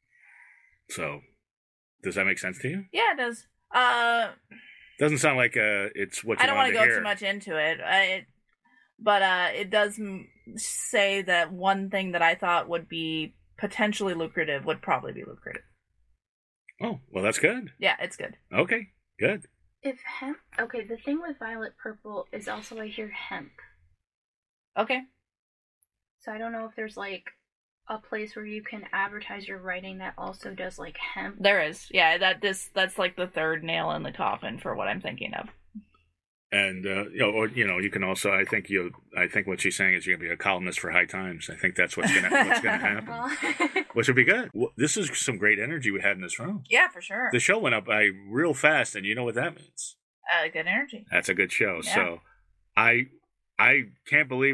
So, does that make sense to you? Yeah, it does. Doesn't sound like it's what you I don't want to go hear. too much into it. But it does say that one thing that I thought would be potentially lucrative would probably be lucrative. Oh, well, that's good. Yeah, it's good. Okay, good. If hemp, okay, the thing with violet purple is also I hear hemp. Okay. So I don't know if there's like a place where you can advertise your writing that also does like hemp. There is. Yeah, that's like the third nail in the coffin for what I'm thinking of. And you can also. I think what she's saying is you're gonna be a columnist for High Times. I think that's what's gonna happen, Well, which would be good. Well, this is some great energy we had in this room. Yeah, for sure. The show went up by real fast, and you know what that means. Good energy. That's a good show. Yeah. So, I can't believe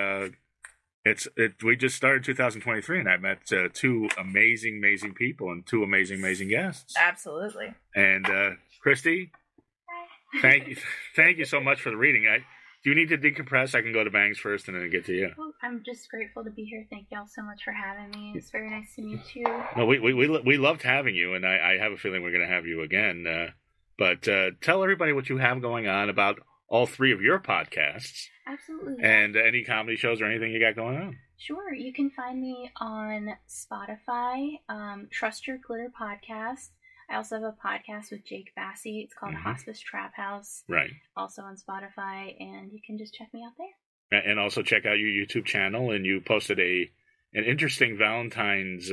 we just started 2023, and I met 2 amazing people and 2 amazing guests. Absolutely. And Christy. Thank you so much for the reading. Do you need to decompress? I can go to Bangs first and then get to you. well, I'm just grateful to be here. Thank y'all so much for having me. It's very nice to meet you. No, we loved having you, and I have a feeling we're going to have you again. But tell everybody what you have going on about all 3 of your podcasts Absolutely. and any comedy shows or anything you got going on. Sure. You can find me on Spotify, Trust Your Glitter Podcast. I also have a podcast with Jake Bassey. It's called Hospice Trap House. Right. Also on Spotify, and you can just check me out there. And also check out your YouTube channel, and you posted an interesting Valentine's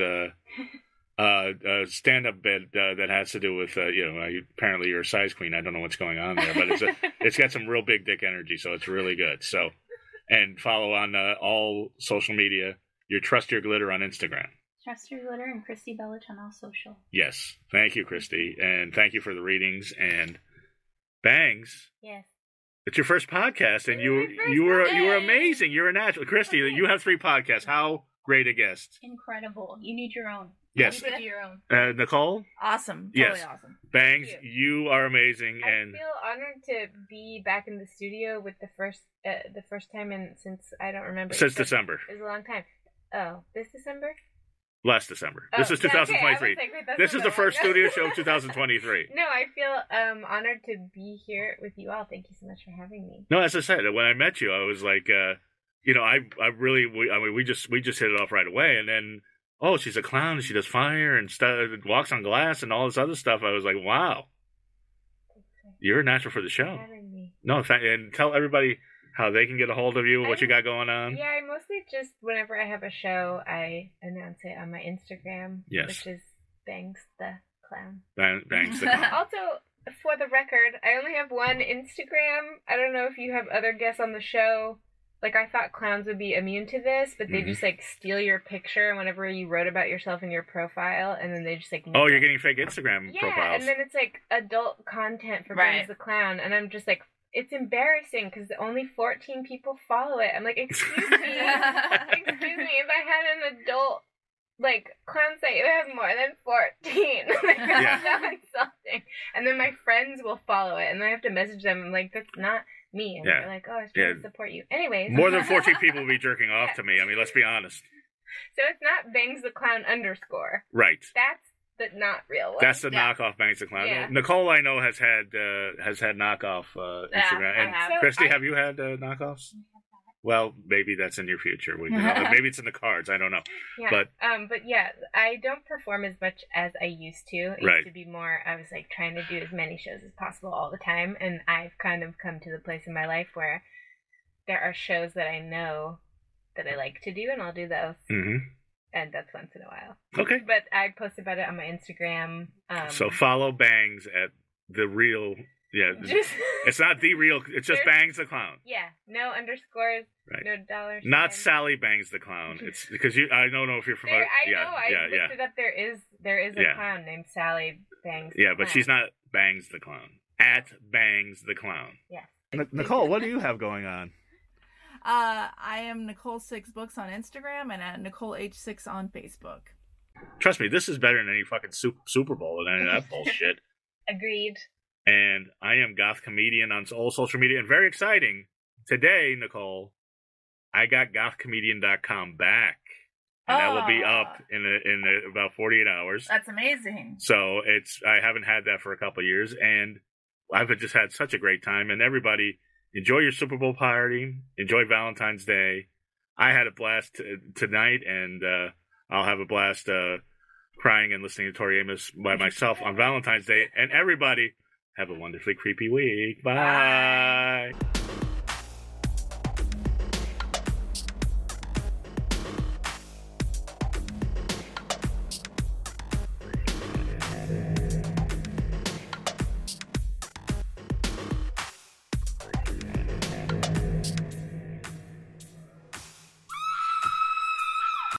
stand-up bit that has to do with apparently you're a size queen. I don't know what's going on there, but it's got some real big dick energy, so it's really good. So, and follow on all social media. Your Trust Your Glitter on Instagram. Trust Your Glitter and Christy Bellich on all social. Yes, thank you, Christy, and thank you for the readings and Bangs. Yes. It's your first podcast, and you were amazing. You're a natural, Christy. You have 3 podcasts. How great a guest! Incredible. You need your own. Yes. You do your own. Nicole. Awesome. Yes. Totally awesome. Bangs, you are amazing, I and feel honored to be back in the studio with the first time since I don't remember. since December, It was a long time. Oh, this December? last December. This is yeah, okay. 2023. I was like, wait, that's This not is the that first long ago. studio show of 2023. No, I feel honored to be here with you all. Thank you so much for having me. No, as I said, when I met you, I was like, we just hit it off right away, and then, oh, she's a clown, and she does fire and stuff, walks on glass, and all this other stuff. I was like, wow, you're a natural for the show. Having me. No, and tell everybody how they can get a hold of you, what you got going on. Yeah, I mostly just, whenever I have a show, I announce it on my Instagram, Yes. which is Bangs the Clown. Bangs the clown. Also, for the record, I only have one Instagram. I don't know if you have other guests on the show. Like, I thought clowns would be immune to this, but they just, like, steal your picture whenever you wrote about yourself in your profile, and then they just, like... Oh, you're getting fake Instagram profiles. Yeah, and then it's, like, adult content for Right. Bangs the Clown, and I'm just, like, it's embarrassing, because only 14 people follow it. I'm like, excuse me, if I had an adult, like, clown site, it would have more than 14. Like, Yeah. it's so insulting. And then my friends will follow it, and I have to message them, I'm like, that's not me. And Yeah. they're like, oh, I was trying to support you. Anyways. More than 14 people will be jerking off to me. I mean, let's be honest. So it's not Bangs the Clown _ Right. That's the not real one. That's the Yeah. knockoff Bangs the Clown. Yeah. Nicole, I know, has had knockoff Instagram. And I have. So Christy, I- have you had knockoffs? Well, maybe that's in your future. Maybe it's in the cards. I don't know. Yeah. But yeah, I don't perform as much as I used to. It Right. used to be more, I was like trying to do as many shows as possible all the time. And I've kind of come to the place in my life where there are shows that I know that I like to do, and I'll do those. Mm-hmm. And that's once in a while. Okay. But I post about it on my Instagram. So follow Bangs at the real. Yeah. just It's not the real. It's just Bangs the Clown. yeah, no underscores, Right. no dollars. Not Sally Bangs the Clown. It's because I don't know if you're familiar. There, I know. I looked it up. There is a Yeah. clown named Sally Bangs. Yeah, the but Clown. she's not Bangs the Clown. At Bangs the Clown. Yes. Nicole, what do you have going on? I am Nicole6 Books on Instagram and at Nicole H6 on Facebook. Trust me, this is better than any fucking Super Bowl than any of that bullshit. Agreed. And I am Goth Comedian on all social media. And very exciting, today, Nicole, I got gothcomedian.com back. And that will be up in about 48 hours. That's amazing. So I haven't had that for a couple of years. And I've just had such a great time. And everybody, enjoy your Super Bowl party. Enjoy Valentine's Day. I had a blast tonight, and I'll have a blast crying and listening to Tori Amos by myself on Valentine's Day. And everybody, have a wonderfully creepy week. Bye.